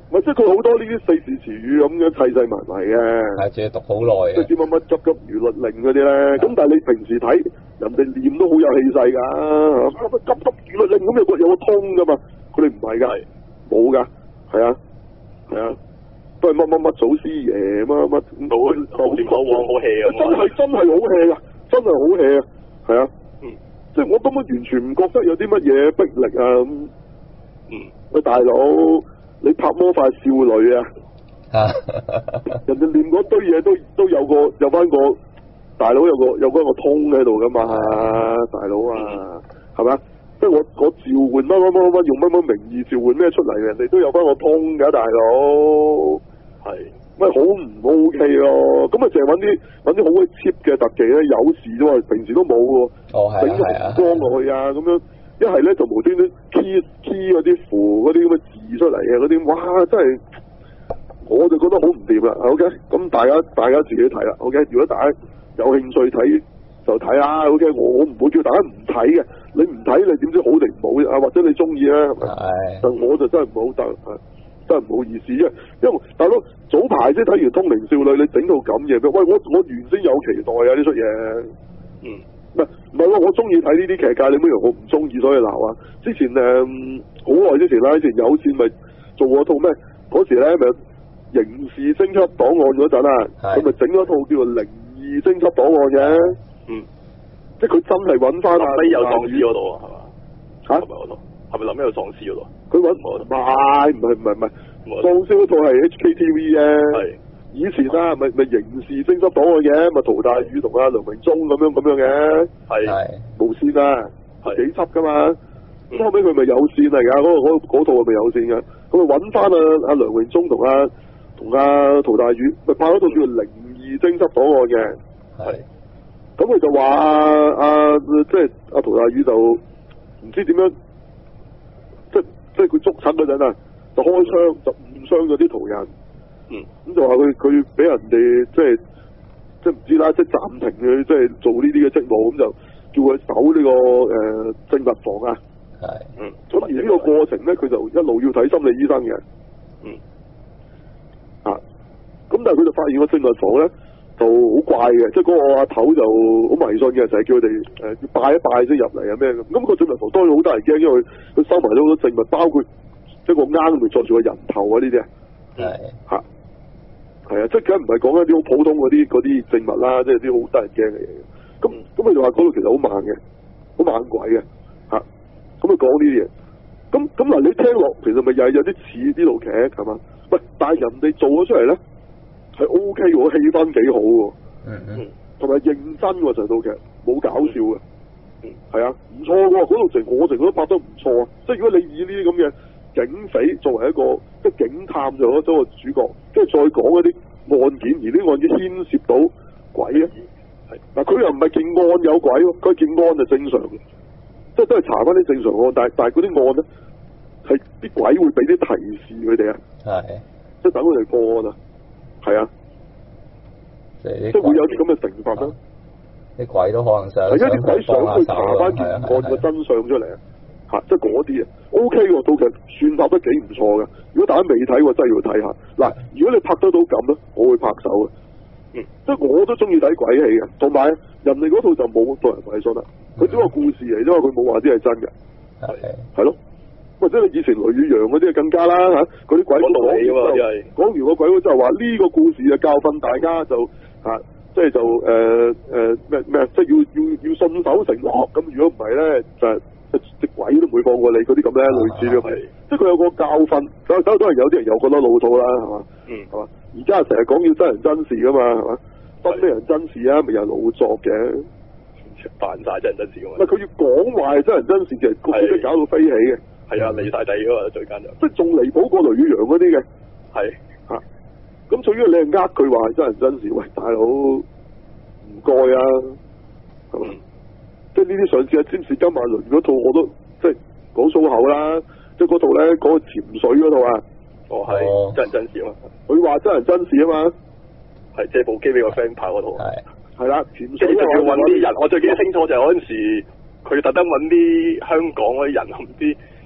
Speaker 2: 咪即係佢好多呢啲四字詞語咁樣砌砌埋埋嘅。
Speaker 3: 係，仲要讀好耐嘅。
Speaker 2: 即係啲乜乜急急如律令嗰啲咧，咁但係你平時睇人哋念都好有氣勢㗎，乜急急如律令咁有個有個通㗎嘛，佢哋唔係㗎，冇㗎，係啊，係啊，都係乜乜乜祖師爺乜乜乜，
Speaker 4: 好好念好往好 hea 咁。
Speaker 2: 真係真係好 hea 㗎，真係好 hea 啊，係啊，
Speaker 4: 嗯，
Speaker 2: 即係我根本完全唔覺得有啲乜嘢逼力啊咁。
Speaker 4: 嗯，
Speaker 2: 喂大佬，你拍魔法少女啊？人哋念嗰堆嘢都都有個有翻個大佬有個有翻個通喺度噶嘛，大佬啊，係咪啊？即係我我召喚乜乜乜乜用乜乜名義召喚咩出嚟，人哋都有翻個通噶，大佬係咪好唔 OK 咯？咁啊，淨係揾啲揾啲好鬼 cheap 嘅特技咧，有事啫嘛，平時都冇喎。
Speaker 3: 哦，係啊，
Speaker 2: 整個紅光落去啊，咁樣一係咧就無端端 key key 嗰啲符嗰啲咁嘅字出嚟嘅嗰啲，哇！真係〜我就覺得好唔掂啦 ，OK，咁大家大家自己睇啦 ，OK，如果大家有興趣睇就睇啦 ，OK，我我唔會叫大家唔睇嘅，你唔睇你點知好定唔好啊？或者你中意咧，係咪？但我就真係唔好得，真係唔好意思，因為因為大佬早排先睇完《通靈少女》，你整到咁嘢咩？喂，我我原先有期待啊呢出嘢，嗯，唔係唔係喎，我中意睇呢啲劇界，你乜嘢我唔中意所以鬧啊？之前誒好耐之前啦，之前有線咪做過套咩？嗰時咧咪。刑事偵緝檔案嗰陣啊，佢咪整咗套叫做靈異偵緝檔案嘅，嗯，即係佢真係揾翻啊，
Speaker 4: 有喪屍嗰度啊，係嘛？
Speaker 2: 嚇？
Speaker 4: 係咪嗰度？係咪諗起有喪屍嗰度？
Speaker 2: 佢揾唔係唔係唔係唔係，喪屍嗰套係 H K T V 嘅，係以前啊，咪咪刑事偵緝檔案嘅，咪陶大宇同阿梁榮忠咁樣咁樣嘅，係無線啊，幾輯噶嘛，咁、嗯、後尾佢咪有線嚟㗎，嗰、嗰個、套係咪有線㗎？咁咪揾翻啊阿梁榮忠同阿。同阿陶大宇咪拍咗套叫做靈異偵緝檔案嘅，係，咁佢就話阿即係阿陶大宇就唔知點樣，即係即係佢捉賊嗰陣啊，就開槍就誤傷咗啲途人，嗯，咁就話佢佢俾人哋即係即係唔知啦，即係暫停佢即係做呢啲嘅職務，咁就叫佢守呢、這個誒證物房啊，係，嗯，咁而呢個過程咧，佢就一路要睇心理醫生嘅，嗯。啊！咁但係佢就發現個證物房咧就好怪嘅，即係嗰個阿頭就好迷信嘅，成日叫佢哋誒要拜一拜先入嚟啊咩咁。咁、個證物房當然好多人驚，因為佢收埋咗好多證物，包括即係個罌裏面作住個人頭啊呢啲。係嚇係啊，即係梗唔係講緊啲好普通嗰啲嗰啲證物啦，即係啲好得人驚嘅嘢。咁咁佢就話嗰度其實好猛嘅，好猛鬼嘅嚇。咁佢講呢啲嘢，咁咁嗱你聽落其實咪又係有啲似呢套劇係嘛？喂，但係人哋做咗出嚟咧，係 O K 喎，氣氛幾好喎，嗯嗯，同埋認真喎成套劇，冇搞笑嘅，嗯，係啊，唔錯喎，嗰度成我成個都拍得唔錯啊，即係如果你以呢啲咁嘅警匪作為一個即係警探做咗個主角，跟住再講嗰啲案件，而啲案件牽涉到鬼啊，係嗱佢又唔係件案有鬼喎，佢件案就正常嘅，即係都係查翻啲正常案，但係但係嗰啲案咧。係啲鬼會俾啲提示佢哋啊，係，即係等佢哋破案啊，係啊，即係會有啲咁嘅成分啦。
Speaker 3: 啲鬼都可能想，
Speaker 2: 係因為啲鬼想去查翻件案嘅真相出嚟啊，嚇，即係嗰啲啊 ，O K 喎，套劇算拍得幾唔錯嘅。如果大家未睇過，真係要睇下。嗱，如果你拍得到咁咧，我會拍手嘅。嗯，即係我都中意睇鬼戲嘅，同埋人哋嗰套就冇導人迷信啦，佢只係個故事嚟啫嘛，佢冇話啲係真嘅，係係咯。或者你以前雷雨陽嗰啲更加啦嚇，嗰啲鬼講道理㗎嘛，又係講完個鬼佬就話呢個故事就教訓大家就嚇、啊，即係就誒誒咩咩，即係要要要信守承諾。咁如果唔係咧，就隻鬼都唔會放過你嗰啲咁咧，類似嘅，即係佢有個教訓。所所以當然有啲人又覺得老土啦，係嘛？嗯，係嘛？而家成日講要真人真事㗎嘛，係嘛？真咩人真事啊？咪又係老作嘅，扮晒真人真事㗎嘛。唔係佢要講話係真人真事，其實個故事搞到飛起嘅。係啊，離晒地噶嘛，最近就即係仲離譜過雷雨陽嗰啲嘅，係嚇。咁至於你係呃佢話係真人真事，喂大佬唔該啊，係嘛？嗯、即係呢啲上次阿詹士金馬倫嗰套我都即係講粗口啦，即係嗰套咧嗰個潛水嗰套啊，哦係真人真事啊嘛，佢話真人真事啊嘛，係借部機俾個 friend 拍嗰套，係係啦潛水就要揾啲人，我最記得清楚就係嗰陣時佢特登揾啲香港嗰啲人唔知。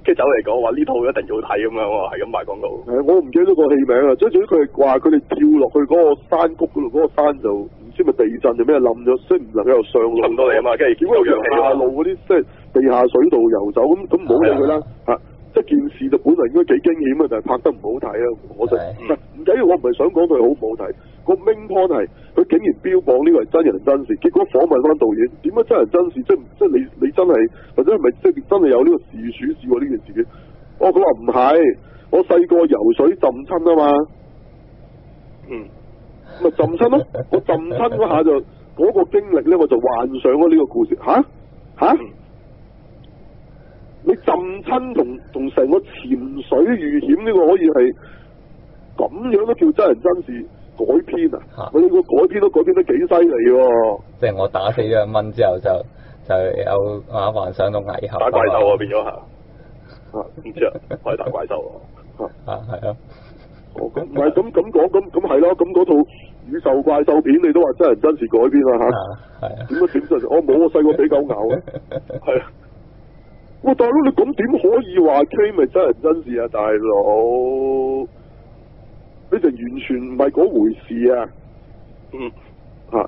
Speaker 4: 跟住走嚟講話呢套一定要睇咁樣喎，係咁賣廣告。
Speaker 2: 係，我唔記得咗個戲名啦。即係總之佢係話佢哋跳落去嗰個山谷嗰度，嗰、嗰個山就唔知咪地震定咩冧咗，即係唔能夠由上路
Speaker 4: 出唔到嚟啊嘛，跟住
Speaker 2: 如果由下路嗰啲即係地下水道游走，咁咁唔好理佢啦嚇。即係件事就本來應該幾驚險嘅，但係拍得唔好睇啊！我就唔緊要，我唔係想講佢好唔好睇。個 main point 係佢竟然標榜呢個係真人真事，結果訪問翻導演，點解真人真事？即係即係你你真係或者係咪即係真係有呢個事主試過呢件事嘅？哦，佢話唔係，我細個游水浸親啊嘛，
Speaker 4: 嗯，
Speaker 2: 咪浸親咯。我浸親嗰下就嗰、嗰個經歷咧，我就幻想咗呢個故事。吓吓，嗯、你浸親同同成個潛水遇險呢個可以係咁樣都叫真人真事改編啊？我哋個改編都改編得幾犀利喎！
Speaker 3: 即係我打死咗一蚊之後就就有啊幻想到蟻俠
Speaker 4: 打怪獸啊變咗下。唔知啊，可以打怪獸啊！
Speaker 3: 啊，係啊！
Speaker 2: 哦，咁唔係咁咁講，咁咁係咯，咁嗰套宇宙怪獸片你都話真人真事改編啦吓？係啊！點解點真？我冇，我細個俾狗咬啊！係啊！喂，大佬你咁點可以話 K 咪真人真事啊？大佬，你就完全唔係嗰回事啊！
Speaker 4: 嗯，
Speaker 2: 吓，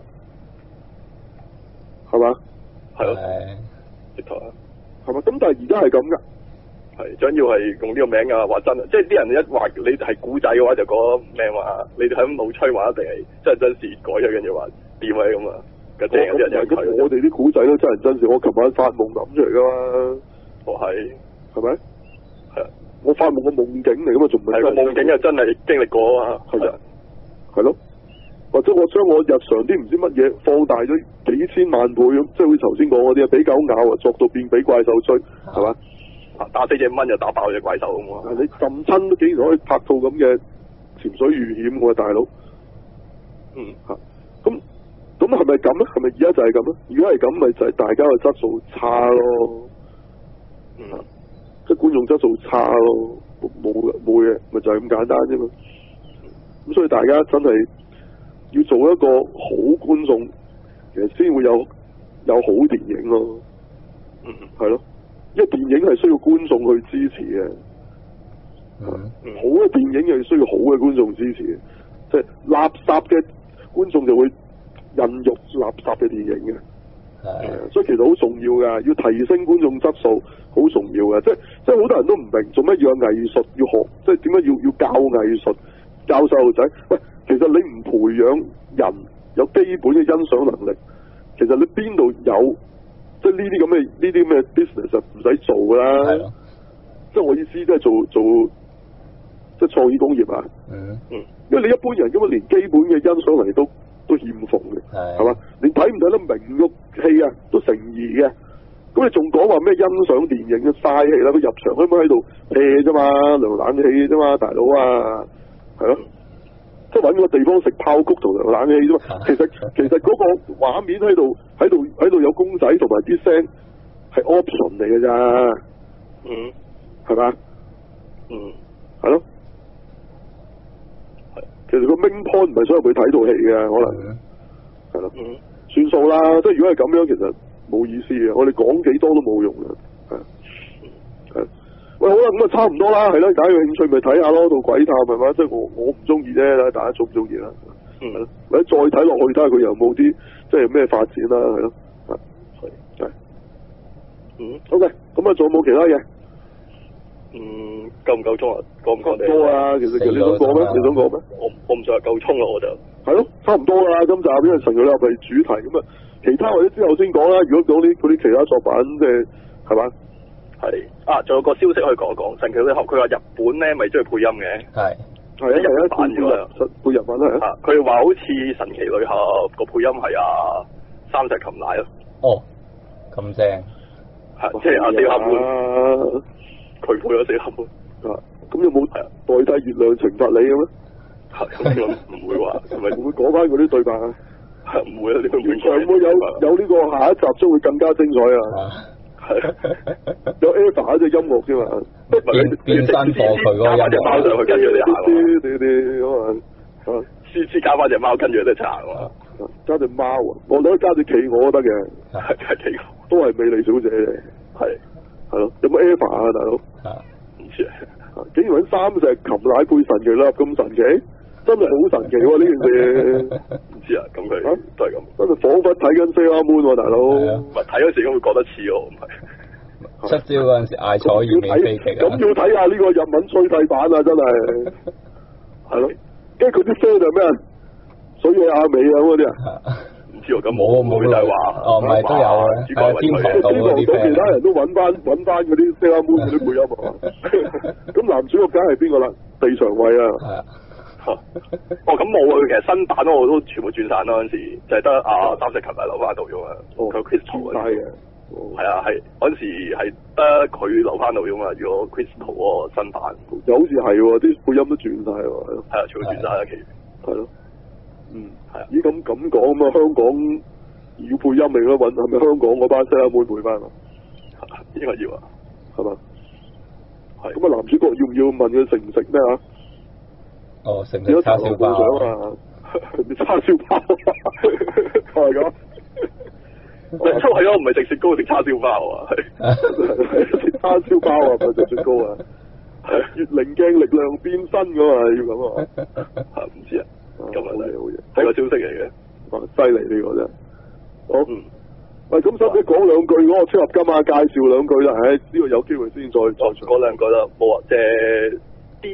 Speaker 2: 係嘛？
Speaker 4: 係咯，直頭啊！
Speaker 2: 係嘛？咁但係而家係咁噶。
Speaker 4: 係，最緊要係用呢個名啊！話真，即係啲人一話你係古仔嘅話，就講咩話？你哋喺咁老吹話一定係真人真事改咗，跟住話點啊咁啊！咁正啲人有睇。
Speaker 2: 咁我哋啲古仔都真人真事，我琴晚發夢諗出嚟噶嘛。哦，係，係咪？係啊，我發夢個夢境嚟噶嘛，仲唔係個夢境啊？真係經歷過啊嘛，係啊，係咯。或者我將我日常啲唔知乜嘢放大咗幾千萬倍咁，即係好似頭先講嗰啲啊，俾狗咬啊，作到變俾怪獸追，係嘛？打死隻蚊就打爆隻怪獸咁喎！你浸親都竟然可以拍套咁嘅潛水遇險喎，大佬。嗯，嚇，咁咁係咪咁咧？係咪而家就係咁咧？如果係咁，咪就係大家嘅質素差咯。嗯，即係觀眾質素差咯，冇嘅冇嘅，咪就係咁簡單啫嘛。咁所以大家真係要做一個好觀眾，其實先會有有好電影咯。嗯，係咯。因為電影係需要觀眾去支持嘅，嗯嗯、好嘅電影係需要好嘅觀眾支持嘅，即係垃圾嘅觀眾就會孕育垃圾嘅電影嘅，係的，所以其實好重要㗎，要提升觀眾質素，好重要嘅，即係即係好多人都唔明做咩要有藝術要學，即係點解要要教藝術教細路仔？喂，其實你唔培養人有基本嘅欣賞能力，其實你邊度有？即係呢啲咁嘅呢啲咁嘅 business 就唔使做㗎啦，的即係我意思即係做做即係創意工業啊，嗯嗯，因為你一般人根本連基本嘅欣賞能力都都欠奉嘅，係嘛的？連睇唔睇得明個戲啊都成疑嘅，咁你仲講話咩欣賞電影嘅嘥氣啦？佢入場根本喺度 hea 啫嘛，涼冷氣啫嘛，大佬啊，係咯。即係揾個地方食爆谷同涼冷氣啫嘛，其實其實嗰個畫面喺度喺度喺度有公仔同埋啲聲係 option 嚟嘅咋，嗯，係嘛，嗯，係咯，係，其實個 main point 唔係想入去睇套戲嘅，可能係咯，嗯，算數啦，即係如果係咁樣，其實冇意思嘅，我哋講幾多都冇用嘅，係，係。喂，好啦，咁啊差唔多啦，係啦，大家有興趣咪睇下咯，套鬼探係嘛，即係我我唔中意啫，大家中唔中意啦？嗯，或者再睇落去睇下佢有冇啲即係咩發展啦，係咯，係係，嗯 ，OK，咁啊仲有冇其他嘢？嗯，夠唔夠鐘啊？夠唔夠多啊？其實其實你想講咩？你想講咩？我我唔想話夠鐘啦，我就係咯，差唔多啦，今集因為神奇女俠係主題咁啊，其他或者之後先講啦。如果講啲嗰啲其他作品，即係係嘛？係啊，仲有個消息可以講一講，神奇女俠佢話日本咧咪中意配音嘅，係係一日一版咗啦，配日文啦，啊，佢話好似神奇女俠個配音係啊三石琴乃咯，哦，咁正，係即係阿四合門，佢配咗四合門，啊，咁有冇代替月亮懲罰你嘅咩？係咁唔會話，係咪會講翻嗰啲對白啊？係唔會啊，你完全會有有呢個下一集將會更加精彩啊！係有 Eva 隻音樂啫嘛，變變身貨佢嗰個音樂，加隻貓上去跟住你行喎，啲啲咁啊，黐黐加翻隻貓跟住你行喎，加隻貓啊，我覺得加隻企鵝都得嘅，係企鵝都係美麗小姐嚟，係係咯，有冇 Eva 啊，大佬？
Speaker 4: 唔知啊，
Speaker 2: 竟然揾三隻琴奶配神奇粒咁神奇，真係好神奇喎！呢件事
Speaker 4: 唔知啊，咁佢都係咁，
Speaker 2: 真係彷彿睇緊 Sailor Moon 喎，大佬。
Speaker 4: 唔係睇嗰時咁會覺得似喎，唔係。
Speaker 3: 出招嗰陣時嗌楚語面飛機
Speaker 2: 咁要睇下呢個日文吹替版啊，真係。係咯，跟住佢啲 friend 就咩啊？水野亞美啊嗰啲啊。
Speaker 4: 唔知喎，咁冇冇就係話。
Speaker 3: 哦，唔係都有嘅，係天堂島嗰啲 friend。
Speaker 2: 其他人都揾翻揾翻嗰啲 Sailor Moon 嗰啲配音啊。咁男主角梗係邊個啦？地長衛啊。
Speaker 3: 係啊。
Speaker 4: 哦，咁冇啊！其實新版我都全部轉晒嗰陣時，就係得阿三石琴日留翻度用啊。
Speaker 2: 哦，
Speaker 4: 佢 Crystal
Speaker 2: 嘅。
Speaker 4: 係啊，係嗰陣時係得佢留翻度用啊。如果 Crystal 嗰個新版，
Speaker 2: 又好似係喎，啲配音都轉晒喎。
Speaker 4: 係啊，全部轉晒啦，其實。
Speaker 2: 係咯。嗯。係啊。咦？咁咁講咁啊？香港要配音嚟咯，揾係咪香港嗰班 Sailor Moon配翻啊？
Speaker 4: 應該要啊。
Speaker 2: 係嘛？
Speaker 4: 係。
Speaker 2: 咁啊，男主角要唔要問佢食唔食咩啊？
Speaker 3: 哦，食唔食叉燒包
Speaker 2: 啊？叉燒包係咁。
Speaker 4: 出係咯，唔係食雪糕，食叉燒包啊！
Speaker 2: 食叉燒包啊，唔係食雪糕啊！係月靈鏡力量變身噶嘛，要咁啊！
Speaker 4: 唔知啊，咁啊，
Speaker 2: 好嘢好嘢，
Speaker 4: 係個消息嚟嘅。
Speaker 2: 啊，犀利呢個真係。好，
Speaker 4: 嗯。
Speaker 2: 喂，咁使唔使講兩句嗰個超合金啊？介紹兩句啦，唉，呢個有機會先再再
Speaker 4: 講兩句啦。冇啊，即係 D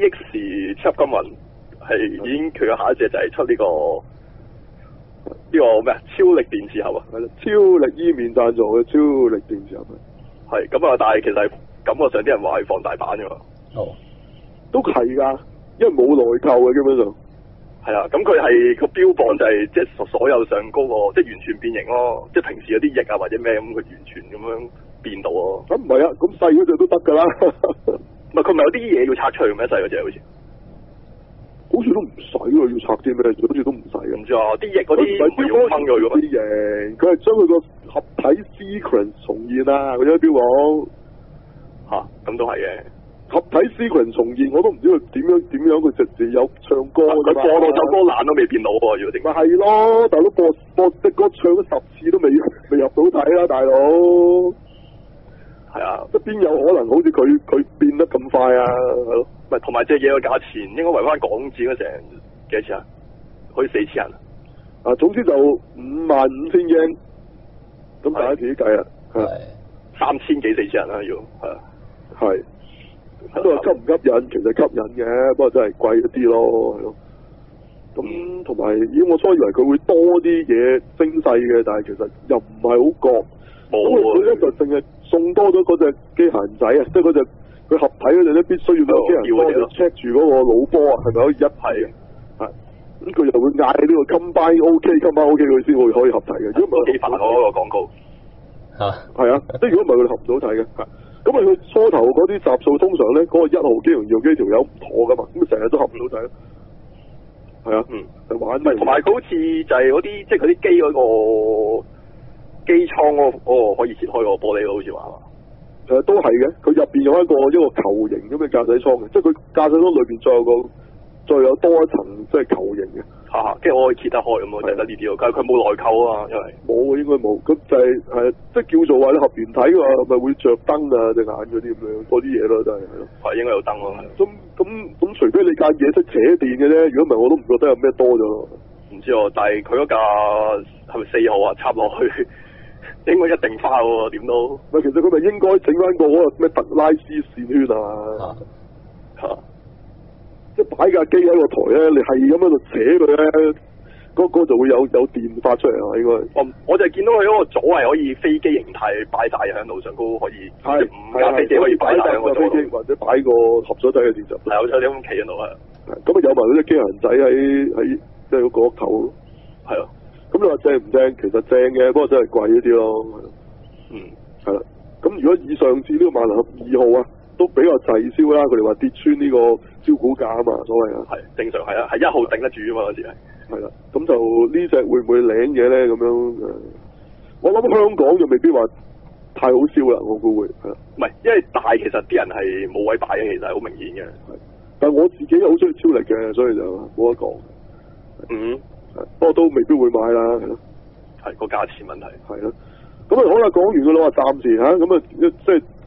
Speaker 4: X 超合金魂係已經佢嘅下一隻就係出呢個。呢個咩啊？超力電磁俠啊，
Speaker 2: 係啦，超力伊面贊助嘅超力電磁俠
Speaker 4: 係咁啊！但係其實感覺上啲人話係放大版嘅嘛。
Speaker 3: 哦，
Speaker 2: 都係㗎，因為冇內購嘅基本上。
Speaker 4: 係啊，咁佢係個標榜就係即係所有上高個，即係完全變形咯。即係平時有啲翼啊或者咩咁，佢完全咁樣變到咯。
Speaker 2: 咁唔係啊，咁細嗰隻都得㗎啦。
Speaker 4: 唔係佢咪有啲嘢要拆除嘅咩？細嗰隻好似。
Speaker 2: 好似都唔使喎，要拆啲咩？好似都唔使嘅。
Speaker 4: 唔知啊，啲翼嗰啲唔係要掹咗嘅
Speaker 2: 啲型，佢係將佢個合體 sequence 重現啊！佢有標榜
Speaker 4: 嚇，咁都係嘅。
Speaker 2: 合體 sequence 重現，我都唔知佢點樣點樣，佢直接有唱歌㗎嘛。
Speaker 4: 佢播到首歌爛都未變到喎，如果點？
Speaker 2: 咪係咯，大佬播播隻歌唱咗十次都未未入到睇啦，大佬。
Speaker 4: 係啊，
Speaker 2: 即邊有可能好似佢佢變得咁快啊？係咯。
Speaker 4: 唔係，同埋隻嘢個價錢應該圍翻港紙嗰成幾多錢啊？好似四千人。
Speaker 2: 啊，總之就五萬五千英，咁大家自己計啦。
Speaker 3: 係。
Speaker 4: 三千幾四千人啦，要係啊。
Speaker 2: 係。咁啊，吸唔吸引？其實吸引嘅，不過真係貴一啲咯，係咯。咁同埋，咦？我初以為佢會多啲嘢精細嘅，但係其實又唔係好覺。冇喎。佢咧就淨係送多咗嗰隻機械人仔啊，即係嗰隻。佢合體嗰陣咧，必須要個機人幫佢 check 住嗰個腦波啊，係咪可以一體嘅？係，咁佢就會嗌呢個 combine OK，combine OK 佢先會可以合體嘅。如果唔係，幾煩嗰個廣告嚇。係啊，即係如果唔係佢哋合唔到體嘅。係，咁啊佢初頭嗰啲集數通常咧，嗰、嗰個一號機同二號機條友唔妥噶嘛，咁啊成日都合唔到體咯。係啊，嗯，就玩咪。同埋佢好似就係嗰啲，即係嗰啲機嗰個機艙嗰、嗰個嗰個可以揭開個玻璃咯，好似話。誒、呃、都係嘅，佢入邊有一個一個球形咁嘅駕駛艙嘅，即係佢駕駛艙裏邊再有個再有多一層即係球形嘅，嚇嚇，跟住我可以揭得開咁咯，就係得呢啲咯。但係佢冇內購啊，因為冇應該冇，咁就係、是、係即係叫做話你合完體嘅話，咪會着燈啊隻眼嗰啲咁樣嗰啲嘢咯，真係係咯，係應該有燈咯。咁咁咁，除非你架嘢識扯電嘅啫，如果唔係我都唔覺得有咩多咗咯。唔知喎，但係佢嗰架係咪四號啊？插落去。應該一定花喎，點都。咪其實佢咪應該整翻個嗰個咩特拉斯線圈啊？嚇、啊！即係擺架機喺個台咧，你係咁喺度扯佢咧，嗰、嗰個就會有有電發出嚟啊！應該。我我就係見到佢嗰個組係可以飛機形態擺晒喺路上高，可以係五架飛機可以擺晒喺個飛機，或者擺個合咗體嘅電閘。係有有啲咁企喺度啊！咁啊有埋嗰隻機械人仔喺喺即係嗰個頭。係咯。咁你話正唔正？其實正嘅，不過真係貴一啲咯。嗯，係啦。咁如果以上次呢個萬能俠二號啊，都比較滯銷啦。佢哋話跌穿呢個招股價啊嘛，所謂啊。係正常係啊，係一號頂得住啊嘛嗰時係。係啦，咁就呢隻會唔會領嘢咧？咁樣誒，我諗香港就未必話太好燒啦，我估會係啦。唔係，因為大其實啲人係冇位擺嘅，其實係好明顯嘅。係，但係我自己好中意超力嘅，所以就冇得講。嗯。不過都未必會買啦，係咯，係個價錢問題，係咯。咁啊好啦，講完噶啦，話暫時吓，咁啊即係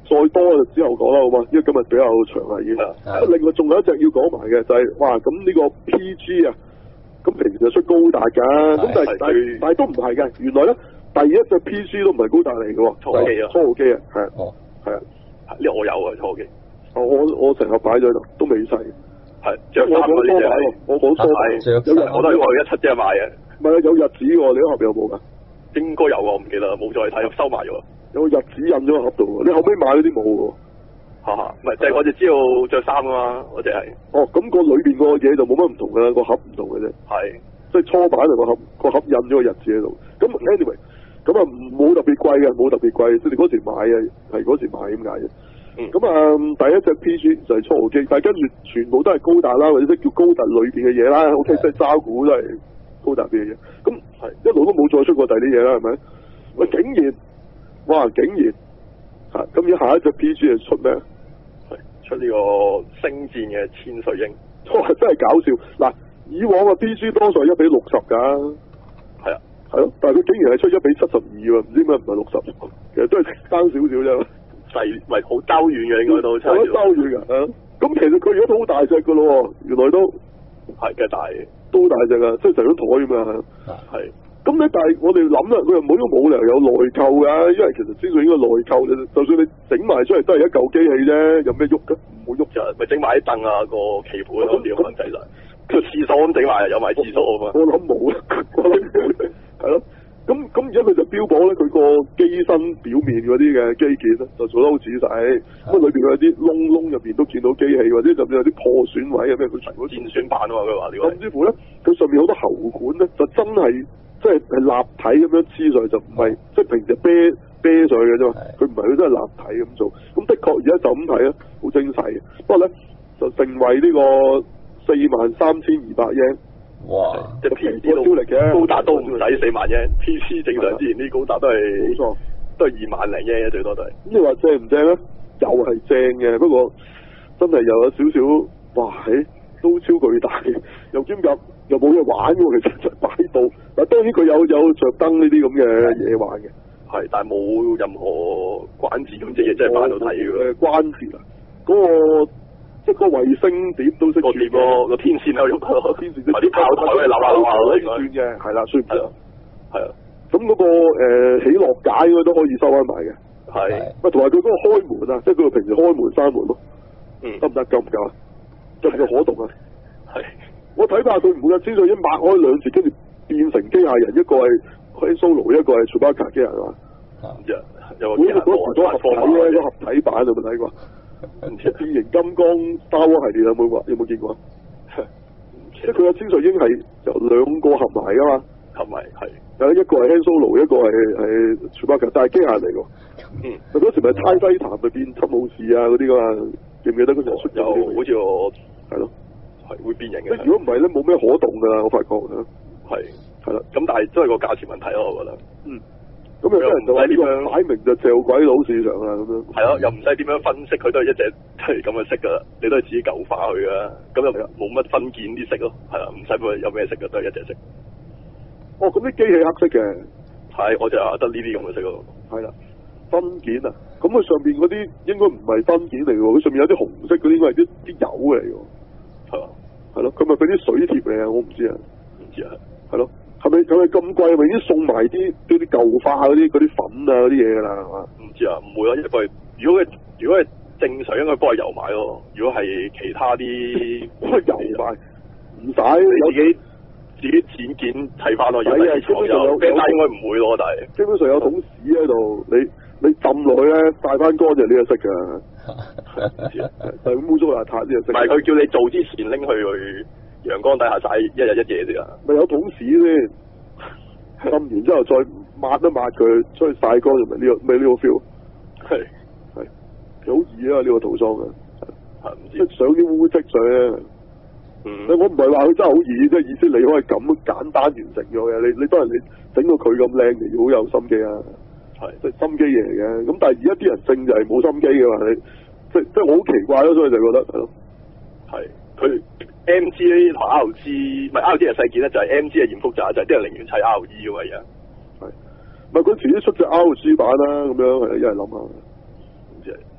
Speaker 2: 再多就之後講啦，好嘛？因為今日比較長啦已經。
Speaker 3: 係
Speaker 2: 另外仲有一隻要講埋嘅就係、是，哇！咁呢個 P G 啊，咁平時就出高達㗎，咁但係但係但係都唔係嘅。原來咧第一隻 P G 都唔係高達嚟嘅喎，
Speaker 4: 初號機啊，
Speaker 2: 初號機啊，係啊，
Speaker 3: 哦，
Speaker 2: 係啊，
Speaker 4: 呢個我有啊，初號機。
Speaker 2: 我我成日擺咗喺度，都未細。
Speaker 4: 係，
Speaker 2: 即係我講初版喎，我講初版，
Speaker 3: 係
Speaker 2: 有日
Speaker 4: 我都係我一七啫買嘅。
Speaker 2: 唔係啊，有日子喎，你盒有冇㗎？
Speaker 4: 應該有啊，我唔記得啦，冇再睇，收埋咗。
Speaker 2: 有個日子印咗喺盒度喎，你後尾買嗰啲冇喎。
Speaker 4: 哈哈，唔係，就係我就知道着衫㗎嘛，我哋係。
Speaker 2: 哦，咁、個裏邊個嘢就冇乜唔同㗎啦，個盒唔同嘅啫。
Speaker 4: 係。
Speaker 2: 即係初版係個盒，個盒印咗個日子喺度。咁 anyway，咁啊冇特別貴嘅，冇特別貴，即係你嗰時買啊，係嗰時買咁解嘅。咁啊、嗯，第一隻 P G 就係初號機，但係跟住全部都係高達啦，或者即叫高達裏邊嘅嘢啦。O K，即係渣古都係高達嘅嘢。咁係一路都冇再出過第啲嘢啦，係咪？喂，竟然，哇，竟然嚇！咁而下一隻 P G 係出咩？
Speaker 4: 係出呢個星戰嘅千歲鷹。
Speaker 2: 哇！真係搞笑。嗱，以往嘅 P G 多數係一比六十㗎。
Speaker 4: 係啊，
Speaker 2: 係咯，但係佢竟然係出一比七十二喎，唔知點解唔係六十？其實都係爭少少啫。
Speaker 4: 細唔係好兜遠嘅，應該都差唔多。
Speaker 2: 兜遠㗎，咁其實佢而家都好大隻㗎咯喎，原來都
Speaker 4: 係嘅大，
Speaker 2: 都好大隻㗎，即係成張台咁啊。
Speaker 4: 係。
Speaker 2: 咁咧，但係我哋諗啦，佢又冇都冇理由有內購㗎，因為其實先算應該內購，你就算你整埋出嚟都係一嚿機器啫，有咩喐㗎？唔會喐
Speaker 4: 就咪整埋啲凳啊，個棋盤嗰啲咁樣仔晒，個廁所咁整埋，有埋廁所啊嘛。
Speaker 2: 我諗冇啦，我諗冇，係咯。咁咁而家佢就標榜咧，佢個機身表面嗰啲嘅機件咧，就做得好仔細。咁裏邊有啲窿窿入邊都見到機器，或者甚至有啲破損位啊咩，佢全部戰損版啊嘛，佢話呢個。甚至乎咧，佢上面好多喉管咧，就真係即係係立體咁樣黐上去，就唔係即係平時啤啤上去嘅啫嘛。佢唔係，佢真係立體咁做。咁的確而家就咁睇咧，好精細嘅。不過咧，就成為呢個四萬三千二百英。
Speaker 3: 哇！
Speaker 4: 即係 P C
Speaker 2: 嚟嘅，
Speaker 4: 高達都唔使四萬英 ，P C 正常之前啲高達都係
Speaker 2: 冇錯，
Speaker 4: 都係二萬零英嘅最多都係。咁
Speaker 2: 你話正唔正咧？又係正嘅，不過真係又有少少，哇！誒，都超巨大，又兼夾又冇嘢玩喎，其實就擺到。嗱，當然佢有有着燈呢啲咁嘅嘢玩嘅，
Speaker 4: 係，但係冇任何關節咁嘅嘢，真係擺到睇嘅。誒
Speaker 2: 關節啊，嗰、那個。即係個衛星碟都識轉
Speaker 4: 咯，個天線喺度喐，天線啲炮台係扭下扭下
Speaker 2: 可以轉嘅，係啦，算唔算啊？係啊，咁嗰、那個、呃、起落架應該都可以收翻埋嘅。係，喂，同埋佢嗰個開門啊，即係佢平時開門閂門咯。嗯，得唔得？夠唔夠啊？夠唔夠可動啊？係，我睇下佢唔會啊，千歲鷹擘開兩次，跟住變成機械人，一個係 Han Solo，一個係 Chewbacca 機械人啊。唔知啊，有個機械人嗰合體咧，個合體版有冇睇過？唔知變形金剛 Star Wars 系列有冇話有冇見過？即係佢個千歲鷹係由兩個合埋噶嘛，合埋係。有一個係 Han Solo，一個係係 Chewbacca，但係機械人嚟㗎。嗯，嗰時咪泰西談咪變七武士啊嗰啲噶嘛，記唔記得嗰時出有？好似我係咯，係會變形嘅。如果唔係咧，冇咩可動㗎啦，我發覺啊。係係啦，咁但係都係個價錢問題咯，我覺得。嗯。咁有啲人就話呢個擺明就嚼鬼佬市場啦，咁樣。係咯，又唔使點樣分析，佢都係一隻係咁嘅色噶啦，你都係自己舊化佢噶，咁又冇乜分件啲色咯，係啦，唔使佢有咩色噶，都係一隻色。哦，咁啲機器黑色嘅。係，我就話得呢啲咁嘅色咯。係啦，分件啊，咁佢上邊嗰啲應該唔係分件嚟嘅喎，佢上面有啲紅色嗰啲應該係啲啲油嚟嘅。係啊，係咯，佢咪俾啲水貼嚟啊？我唔知啊，唔知啊，係咯。係咪係咪咁貴？咪已經送埋啲啲啲舊化嗰啲嗰啲粉啊嗰啲嘢㗎啦，係嘛？唔知啊，唔會咯，因為如果佢如果係正常，應該幫佢油買咯。如果係其他啲，幫佢油買，唔使你自己自己剪件睇翻咯。係啊，基本上有，但係應該唔會咯，但係基本上有桶屎喺度，你你浸落去咧，曬翻乾就呢個色㗎。係咁污糟邋遢呢個色。唔係佢叫你做之前拎去去。陽光底下曬一日一夜啫啊！咪有桶屎先，浸完之後再抹一抹佢，出去曬乾就咪呢個咪呢個 feel。係係，好易啊呢個塗裝嘅，即係上啲污跡上咧。嗯，我唔係話佢真係好易，即係意思你可以咁簡單完成咗嘅。你你當然你整到佢咁靚，就要好有心機啊。係，即係心機嘢嚟嘅。咁但係而家啲人性就係冇心機嘅嘛，你即即係我好奇怪咯，所以就覺得係咯。係，佢。M G 呢台 R G 唔係 R G 嘅細件咧，就係 M G 嘅嫌複雜，就係啲人寧願砌 R E 嘅嘛而家。係，唔係佢遲啲出隻 R G 版啦，咁樣係一係諗下。唔知係，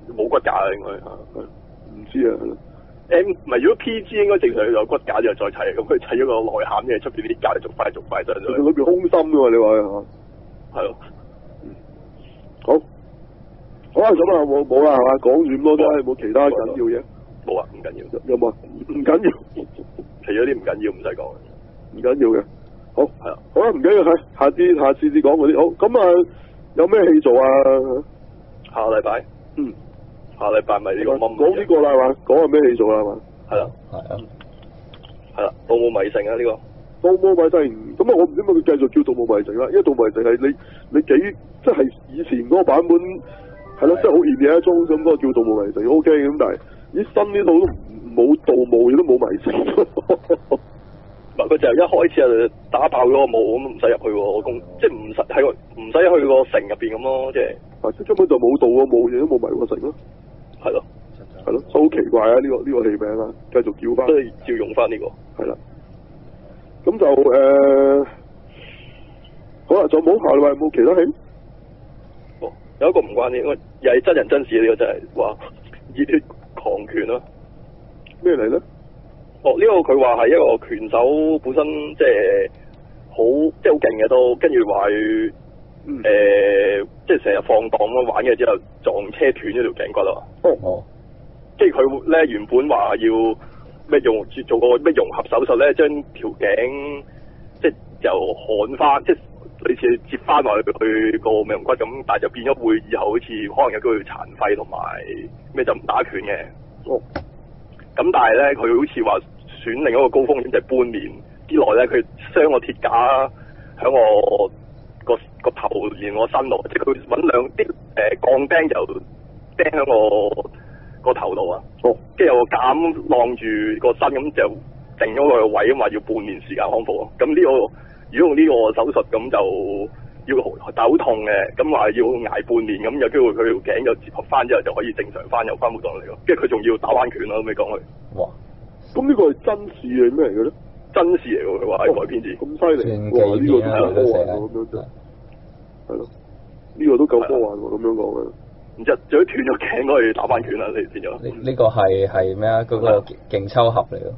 Speaker 4: 冇骨架啊，應該嚇。
Speaker 2: 唔知啊，係咯。
Speaker 4: M 唔係，如果 P G 應該正常有骨架之後再砌，咁佢砌咗個內涵嘅出邊啲架嚟逐塊逐塊上咗。
Speaker 2: 佢裏邊空心嘅喎，你話嚇？
Speaker 4: 係咯。
Speaker 2: 好。好啦，咁啊冇冇啦係嘛？講住咁多都係冇其他緊要嘢。
Speaker 4: 冇啊，唔緊要。
Speaker 2: 有冇啊？唔緊要。
Speaker 4: 除咗啲唔緊要，唔使講。
Speaker 2: 唔緊要嘅。好。
Speaker 4: 係啊。
Speaker 2: 好啦，唔緊要，係下次下次先講嗰啲。好，咁啊，有咩戲做啊？
Speaker 4: 下個禮拜。
Speaker 2: 嗯。
Speaker 4: 下禮拜咪呢個乜
Speaker 2: 講呢個啦係嘛？講係咩戲做啦係嘛？
Speaker 4: 係啦，
Speaker 3: 係啊，
Speaker 4: 係啦，盜墓迷城啊呢個。
Speaker 2: 盜墓迷城，咁啊我唔知點解佢繼續叫盜墓迷城啦，因為盜墓迷城係你你幾即係以前嗰個版本係咯，即係好熱嘅一宗咁嗰個叫盜墓迷城 O K 咁，但係咦新呢套都冇盜墓亦都冇迷城。
Speaker 4: 唔係佢就一開始就打爆咗個墓咁，唔使入去喎，公即係唔使喺個唔使去個城入邊咁咯，即係。
Speaker 2: 啊！即根本就冇盜過墓，亦都冇迷過城咯。
Speaker 4: 係咯，
Speaker 2: 係咯，好奇怪啊！呢、這個呢、這個戲名啊，繼續叫翻，
Speaker 4: 都係照用翻呢、這個。
Speaker 2: 係啦。咁就誒、呃，好啦，仲冇下禮拜有冇其他戲？
Speaker 4: 哦，有一個唔關呢，因為又係真人真事呢、這個就係話熱血狂拳咯。
Speaker 2: 咩嚟咧？
Speaker 4: 哦，呢、這個佢話係一個拳手本身即係好即係好勁嘅都，跟住話佢誒即係成日放蕩咁玩嘅之後撞車斷咗條頸骨啊！
Speaker 2: 哦
Speaker 3: 哦，
Speaker 4: 即係佢咧原本話要咩用做個咩融合手術咧，將條頸即係由焊翻，即係類似接翻落去去個美容骨咁，但係就變咗會以後好似可能有機會殘廢同埋咩就唔打拳嘅。
Speaker 2: 哦，
Speaker 4: 咁但係咧佢好似話選另一個高風險就係半年之內咧，佢鑲個鐵架喺我個個頭連我身度，即係佢揾兩啲誒鋼釘就釘喺我個頭度啊！
Speaker 2: 哦，
Speaker 4: 跟住有個鉗晾住個身，咁就定咗個位，咁話要半年時間康復咯。咁呢、這個如果用呢個手術，咁就要但好痛嘅，咁話要捱半年，咁有機會佢條頸就接合翻之後就可以正常翻，有翻活動嚟咯。跟住佢仲要打彎拳咯，咁你講佢。
Speaker 3: 哇！
Speaker 2: 咁呢個係真事係咩嚟嘅咧？
Speaker 4: 真事嚟喎，佢話係改編自。
Speaker 2: 咁犀利！哇！呢、這個都係科幻喎，咁樣就係咯。呢、這個都夠科幻喎，咁樣講嘅。
Speaker 4: 然之後，仲要斷咗頸嗰去打翻拳啦，你變咗。
Speaker 3: 呢呢個係係咩啊？嗰個勁抽俠嚟咯，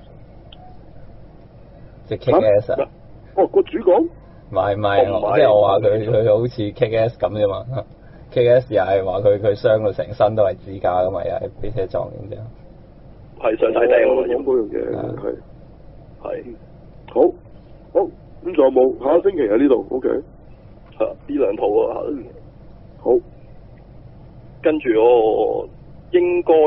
Speaker 3: 即係 Kick Ass 啊！
Speaker 2: 哦，個主角？
Speaker 3: 唔係唔係，即係我話佢佢好似 Kick Ass 咁啫嘛。Kick Ass 又係話佢佢傷到成身都係指甲噶嘛，又係俾車撞完之後。
Speaker 4: 係上晒釘喎，
Speaker 2: 講嗰樣嘢係
Speaker 4: 係
Speaker 2: 好好咁，仲有冇下個星期喺呢度 ？OK，
Speaker 4: 係呢兩套啊，
Speaker 2: 好。
Speaker 4: 跟住我應該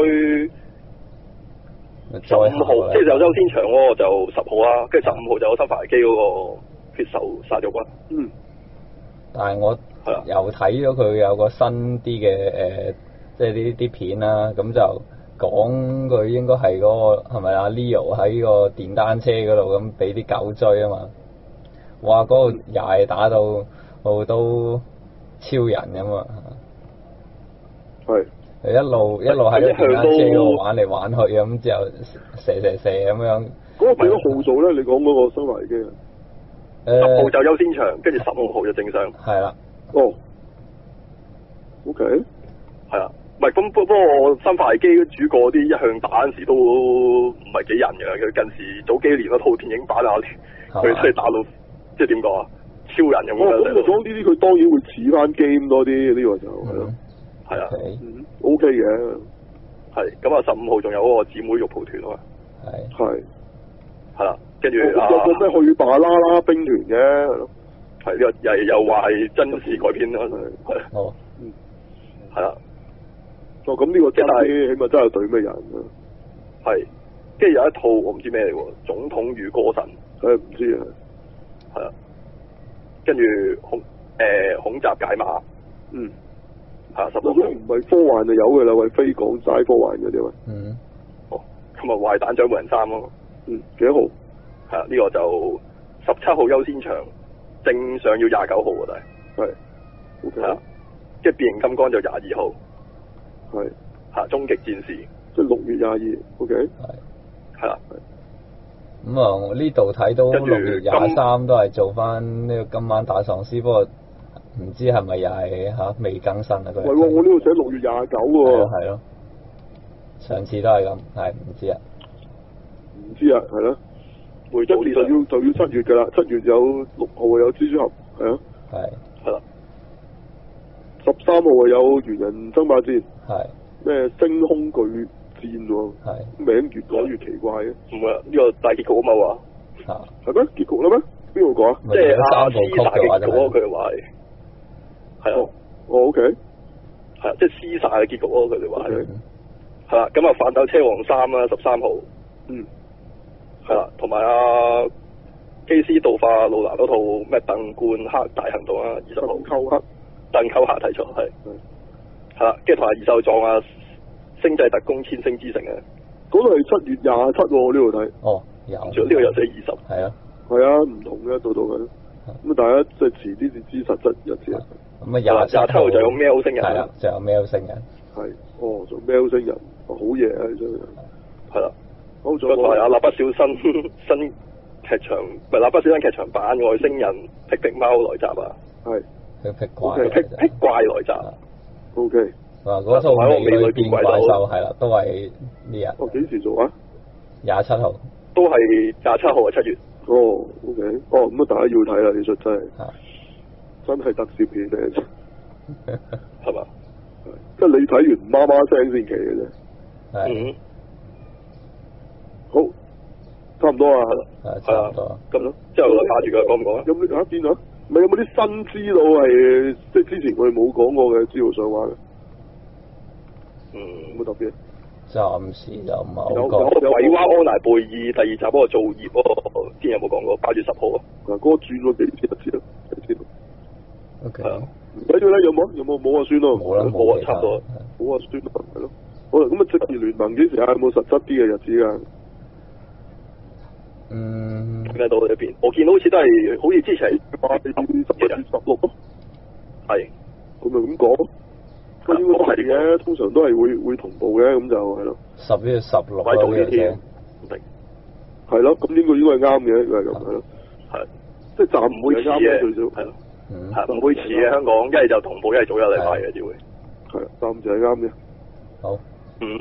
Speaker 4: 十五號，即係就優先場嗰個就十號啦，跟住十五號就有新發機嗰個血手殺咗骨。嗯。
Speaker 3: 但係我又睇咗佢有個新啲嘅誒，即係呢啲片啦，咁就講佢應該係嗰個係咪啊 Leo 喺個電單車嗰度咁俾啲狗追啊嘛。哇！嗰、那個又係打到到都超人咁啊！
Speaker 2: 係，
Speaker 3: 一路一路喺啲電單車嗰度玩嚟玩去咁，之後射射射咁樣。
Speaker 2: 嗰個幾多號數咧？你講嗰個生化危機啊？
Speaker 4: 誒，十號就優先場，跟住十五號就正常。
Speaker 3: 係啦。
Speaker 2: 哦。O K。
Speaker 4: 係啊，唔係咁不不過生化危機主角啲一向打嗰陣時都唔係幾人嘅，佢近時早幾年嗰套電影版啊，佢出嚟打到即係點講啊？超人咁樣。哦，咁
Speaker 2: 講呢啲佢當然會似翻 game 多啲，呢個就係咯。
Speaker 4: 係啊
Speaker 2: ，O K 嘅，
Speaker 4: 係咁啊！十五號仲有嗰個姊妹肉蒲團啊嘛，
Speaker 3: 係
Speaker 2: 係
Speaker 4: 係啦，跟住
Speaker 2: 有個咩去吧啦啦兵團嘅，係咯，
Speaker 4: 係呢個又又話係真事改編咯，係
Speaker 3: 哦，
Speaker 2: 嗯，
Speaker 4: 係啦，
Speaker 2: 哦咁呢個真係起碼真係對咩人啊？
Speaker 4: 係，跟住有一套我唔知咩嚟喎，總統與歌神，
Speaker 2: 誒唔知啊，
Speaker 4: 係啊，跟住恐誒恐襲解碼，
Speaker 2: 嗯。
Speaker 4: 係啊，十六號
Speaker 2: 唔係科幻就有嘅啦，為非講齋科幻嘅啫嘛。
Speaker 3: 嗯。
Speaker 4: 哦，咁啊壞蛋獎門人三咯。
Speaker 2: 嗯，幾多號？
Speaker 4: 係啊，呢、這個就十七號優先場，正上要廿九號喎，但係。
Speaker 2: 係。O K。
Speaker 4: 係啊，即係變形金剛就廿二號。
Speaker 2: 係。
Speaker 4: 嚇！終極戰士。
Speaker 2: 即係六月廿二。O K。
Speaker 3: 係。
Speaker 4: 係啦。
Speaker 3: 咁啊，我呢度睇到六月廿三都係做翻呢個今晚打喪屍，不過唔知係咪又係嚇未更新啊？佢
Speaker 2: 係喎，我呢度寫六月廿九喎。
Speaker 3: 係咯，上次都係咁，係唔知啊？
Speaker 2: 唔知啊，係咯。
Speaker 4: 會
Speaker 2: 跟住就要就要七月㗎啦，七月有六號有蜘蛛俠，係啊。
Speaker 3: 係。
Speaker 4: 係啦。
Speaker 2: 十三號啊有猿人爭霸戰。
Speaker 3: 係。
Speaker 2: 咩星空巨戰喎？
Speaker 3: 係。
Speaker 2: 名越講越奇怪嘅。
Speaker 4: 唔係呢個大結局啊嘛話。
Speaker 3: 嚇。
Speaker 2: 係咩？結局啦咩？邊個講啊？
Speaker 4: 即係阿
Speaker 3: 三部曲
Speaker 4: 大結局咯，
Speaker 3: 嘅
Speaker 4: 佢話係。係啊。
Speaker 2: 哦，OK。
Speaker 4: 係啊，即係廝殺嘅結局咯，佢哋話係。
Speaker 2: Okay.
Speaker 4: 係啦，咁啊，反斗車王三啦，十三號。
Speaker 2: 嗯。
Speaker 4: 係啦，同埋阿基斯杜化路蘭嗰套咩鄧冠克大行動啊，二十號。鄧寇克。鄧寇克睇錯係。係啦，跟住同埋二獸撞啊，星際特工千星之城啊。
Speaker 2: 嗰度係七月廿七喎，呢度睇。
Speaker 3: 哦，有。
Speaker 4: 呢個又寫二十。
Speaker 3: 係啊。
Speaker 2: 係啊，唔同嘅到到嘅。咁啊，大家即係遲啲先知實質日子啊。
Speaker 3: 咁啊，廿廿七
Speaker 4: 號就有喵星人。
Speaker 3: 係啦，就有喵星人。
Speaker 2: 係，哦，做喵星人，哦、好嘢啊！真係。係
Speaker 4: 啦。
Speaker 2: 好，再
Speaker 4: 同埋阿蠟筆小新新劇場，唔係蠟筆小新劇場版外星人霹靂貓來襲啊！
Speaker 2: 係。
Speaker 3: 霹靂怪。
Speaker 2: 霹
Speaker 4: 霹怪來襲。
Speaker 2: O K。
Speaker 3: 啊，嗰套美女變怪獸係啦，都係呢日。
Speaker 2: 哦，幾時做啊？
Speaker 3: 廿七號。
Speaker 4: 都係廿七號啊，七月。
Speaker 2: 哦，O K，哦，咁啊，大家要睇啦，呢出真係。真係特攝片嚟，
Speaker 4: 係嘛？
Speaker 2: 即係你睇完媽媽聲先奇嘅啫。
Speaker 3: 係。
Speaker 2: 好，差唔多啊。
Speaker 3: 係差唔多。
Speaker 4: 咁咯，之後我打住佢講唔講啊？
Speaker 2: 有冇嚇邊啊？唔係有冇啲新資料係即係之前我哋冇講過嘅資料上畫嘅？
Speaker 4: 嗯，
Speaker 2: 冇特別。
Speaker 3: 暫時就唔係好
Speaker 4: 有
Speaker 3: 講。
Speaker 4: 有鬼娃安娜貝爾第二集嗰個造業喎，之前有冇講過？八月十號啊。
Speaker 2: 嗱，嗰個轉咗幾次一次咯，幾次咯。
Speaker 3: O K。
Speaker 2: 唔緊要啦，有冇？有冇冇啊？算咯。
Speaker 3: 冇啦，
Speaker 4: 冇啊，差唔多。
Speaker 2: 好啊，算咯，係咯。好啦，咁啊，職業聯盟幾時啊？有冇實質啲嘅日子㗎？
Speaker 3: 嗯。
Speaker 4: 咩到裏邊？我見到好似都係，好似之前係
Speaker 2: 八月十一月十六咯。
Speaker 4: 係。
Speaker 2: 佢咪咁講？咁應該都係嘅，通常都係會會同步嘅，咁就係咯。
Speaker 3: 十一月十六
Speaker 4: 啊，呢樣嘢。
Speaker 2: 係咯，咁應該應該係啱嘅，係咁，係咯。
Speaker 4: 係。
Speaker 2: 即係暫唔會遲嘅，最少。
Speaker 4: 係咯。係唔會遲嘅，香港一係就同步，一係早一禮拜嘅，只會。
Speaker 2: 係，暫時係啱嘅。
Speaker 3: 好。
Speaker 4: 嗯。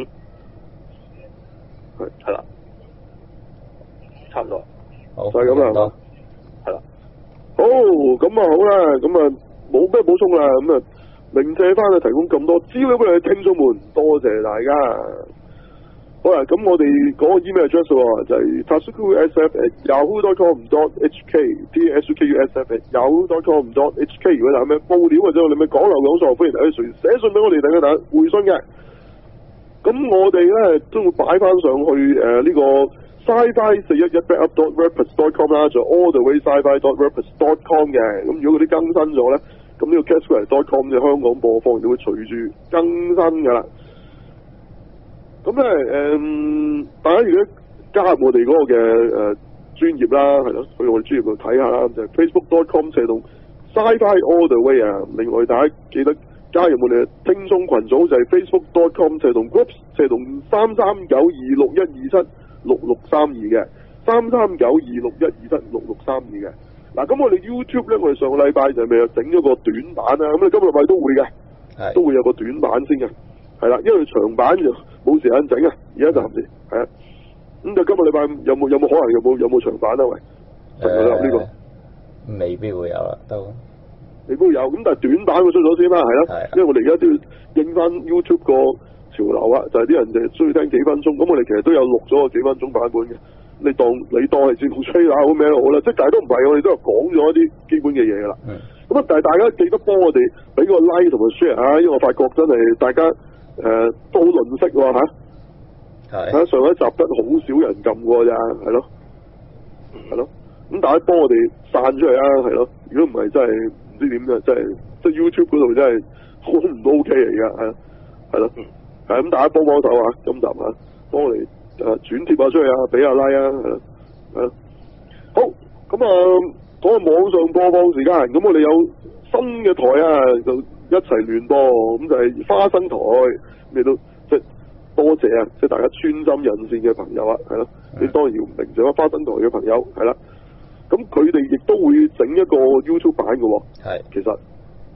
Speaker 2: 係。
Speaker 4: 係啦。差唔多。
Speaker 3: 好。
Speaker 2: 就係咁啦。
Speaker 4: 係啦。
Speaker 2: 好，咁啊好啦，咁啊冇咩補充啦，咁啊鳴謝翻啊提供咁多資料俾你聽眾們，多謝大家。好啦，咁我哋嗰個 email address 喎，就係 tasuku.sf at yahoo dot com dot hk，t s u k u s f at yahoo dot com dot hk。如果有咩報料或者你咩講漏講錯，歡迎大家隨時寫信俾我哋，大家打回信嘅。咁我哋咧都會擺翻上去誒呢、呃這個 sci-fi 四一一 backup dot wordpress dot com 啦，就 all the way sci-fi dot wordpress dot com 嘅。咁如果嗰啲更新咗咧，咁呢個 castware dot com 嘅香港播放就會隨住更新噶啦。咁咧誒，大家如果加入我哋嗰個嘅誒專頁啦，係咯，去我哋專頁度睇下啦，就係、facebook dot com 斜動 sci-fi all the way 啊。另外大家記得加入我哋嘅聽眾群組，就係 facebook dot com 斜動 groups 斜動三三九二六一二七六六三二嘅三三九二六一二七六六三二嘅。嗱，咁我哋 YouTube 咧，我哋上個禮拜就咪又整咗個短版啊，咁你今個禮拜都會嘅，都會有個短版先嘅，係啦，因為長版就冇時間整啊，而家暫時係啊，咁就今個禮拜有冇有冇可能有冇有冇長版啊？喂，陳偉立呢個
Speaker 3: 未必會有啦，都
Speaker 2: 你都有，咁但係短版會出咗先啦，係啦，因為我哋而家都要應翻 YouTube 個潮流啊，就係、是、啲人就需要聽幾分鐘，咁我哋其實都有錄咗個幾分鐘版本嘅。你當你當係節目吹啦，好咩好啦，即係但係都唔係，我哋都係講咗一啲基本嘅嘢噶啦。咁啊、嗯，但係大家記得幫我哋俾個 like 同埋 share 啊，因為我發覺真係大家誒、呃、都好吝嗇喎嚇。係。喺上一集得好少人撳過咋，係咯，係咯。咁大家幫我哋散出嚟啊，係咯。如果唔係真係唔知點嘅，真係即係 YouTube 嗰度真係好唔 OK 嚟㗎，係係咯。係咁，大家幫幫手啊，今集啊，幫我哋。誒轉貼下出去啊，俾下 like 啊，係咯，係咯。好，咁啊，講個網上播放時間，咁我哋有新嘅台啊，就一齊聯播，咁就係花生台，你都即係多謝啊，即係大家穿針引線嘅朋友啊，係咯，你當然要唔明就係花生台嘅朋友，係啦。咁佢哋亦都會整一個 YouTube 版嘅喎，
Speaker 3: 係，
Speaker 2: 其實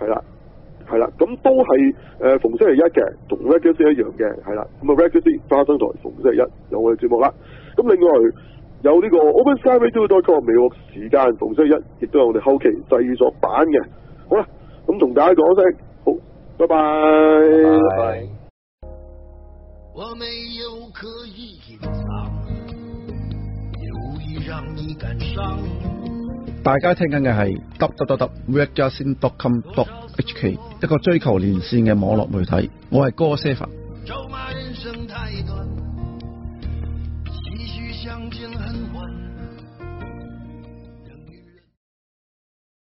Speaker 2: 係啦，係啦，咁都係誒、呃、逢星期一嘅，同 Reggae 一樣嘅，係啦，咁啊 Reggae 花生台逢星期一有我哋節目啦。咁另外有呢個 Open Sky Radio dot com 美國時間逢星期一，亦都有我哋後期製作版嘅。好啦，咁同大家講聲好，拜拜。
Speaker 3: 拜拜。
Speaker 5: 我沒有刻意隱藏，有意讓你感傷。
Speaker 6: 大家聽緊嘅係 w w w dot reggae scene dot com dot h k 一個追求連線嘅網絡媒體，我係哥 Seven。
Speaker 5: 咒罵人生太短，唏噓相見恨晚。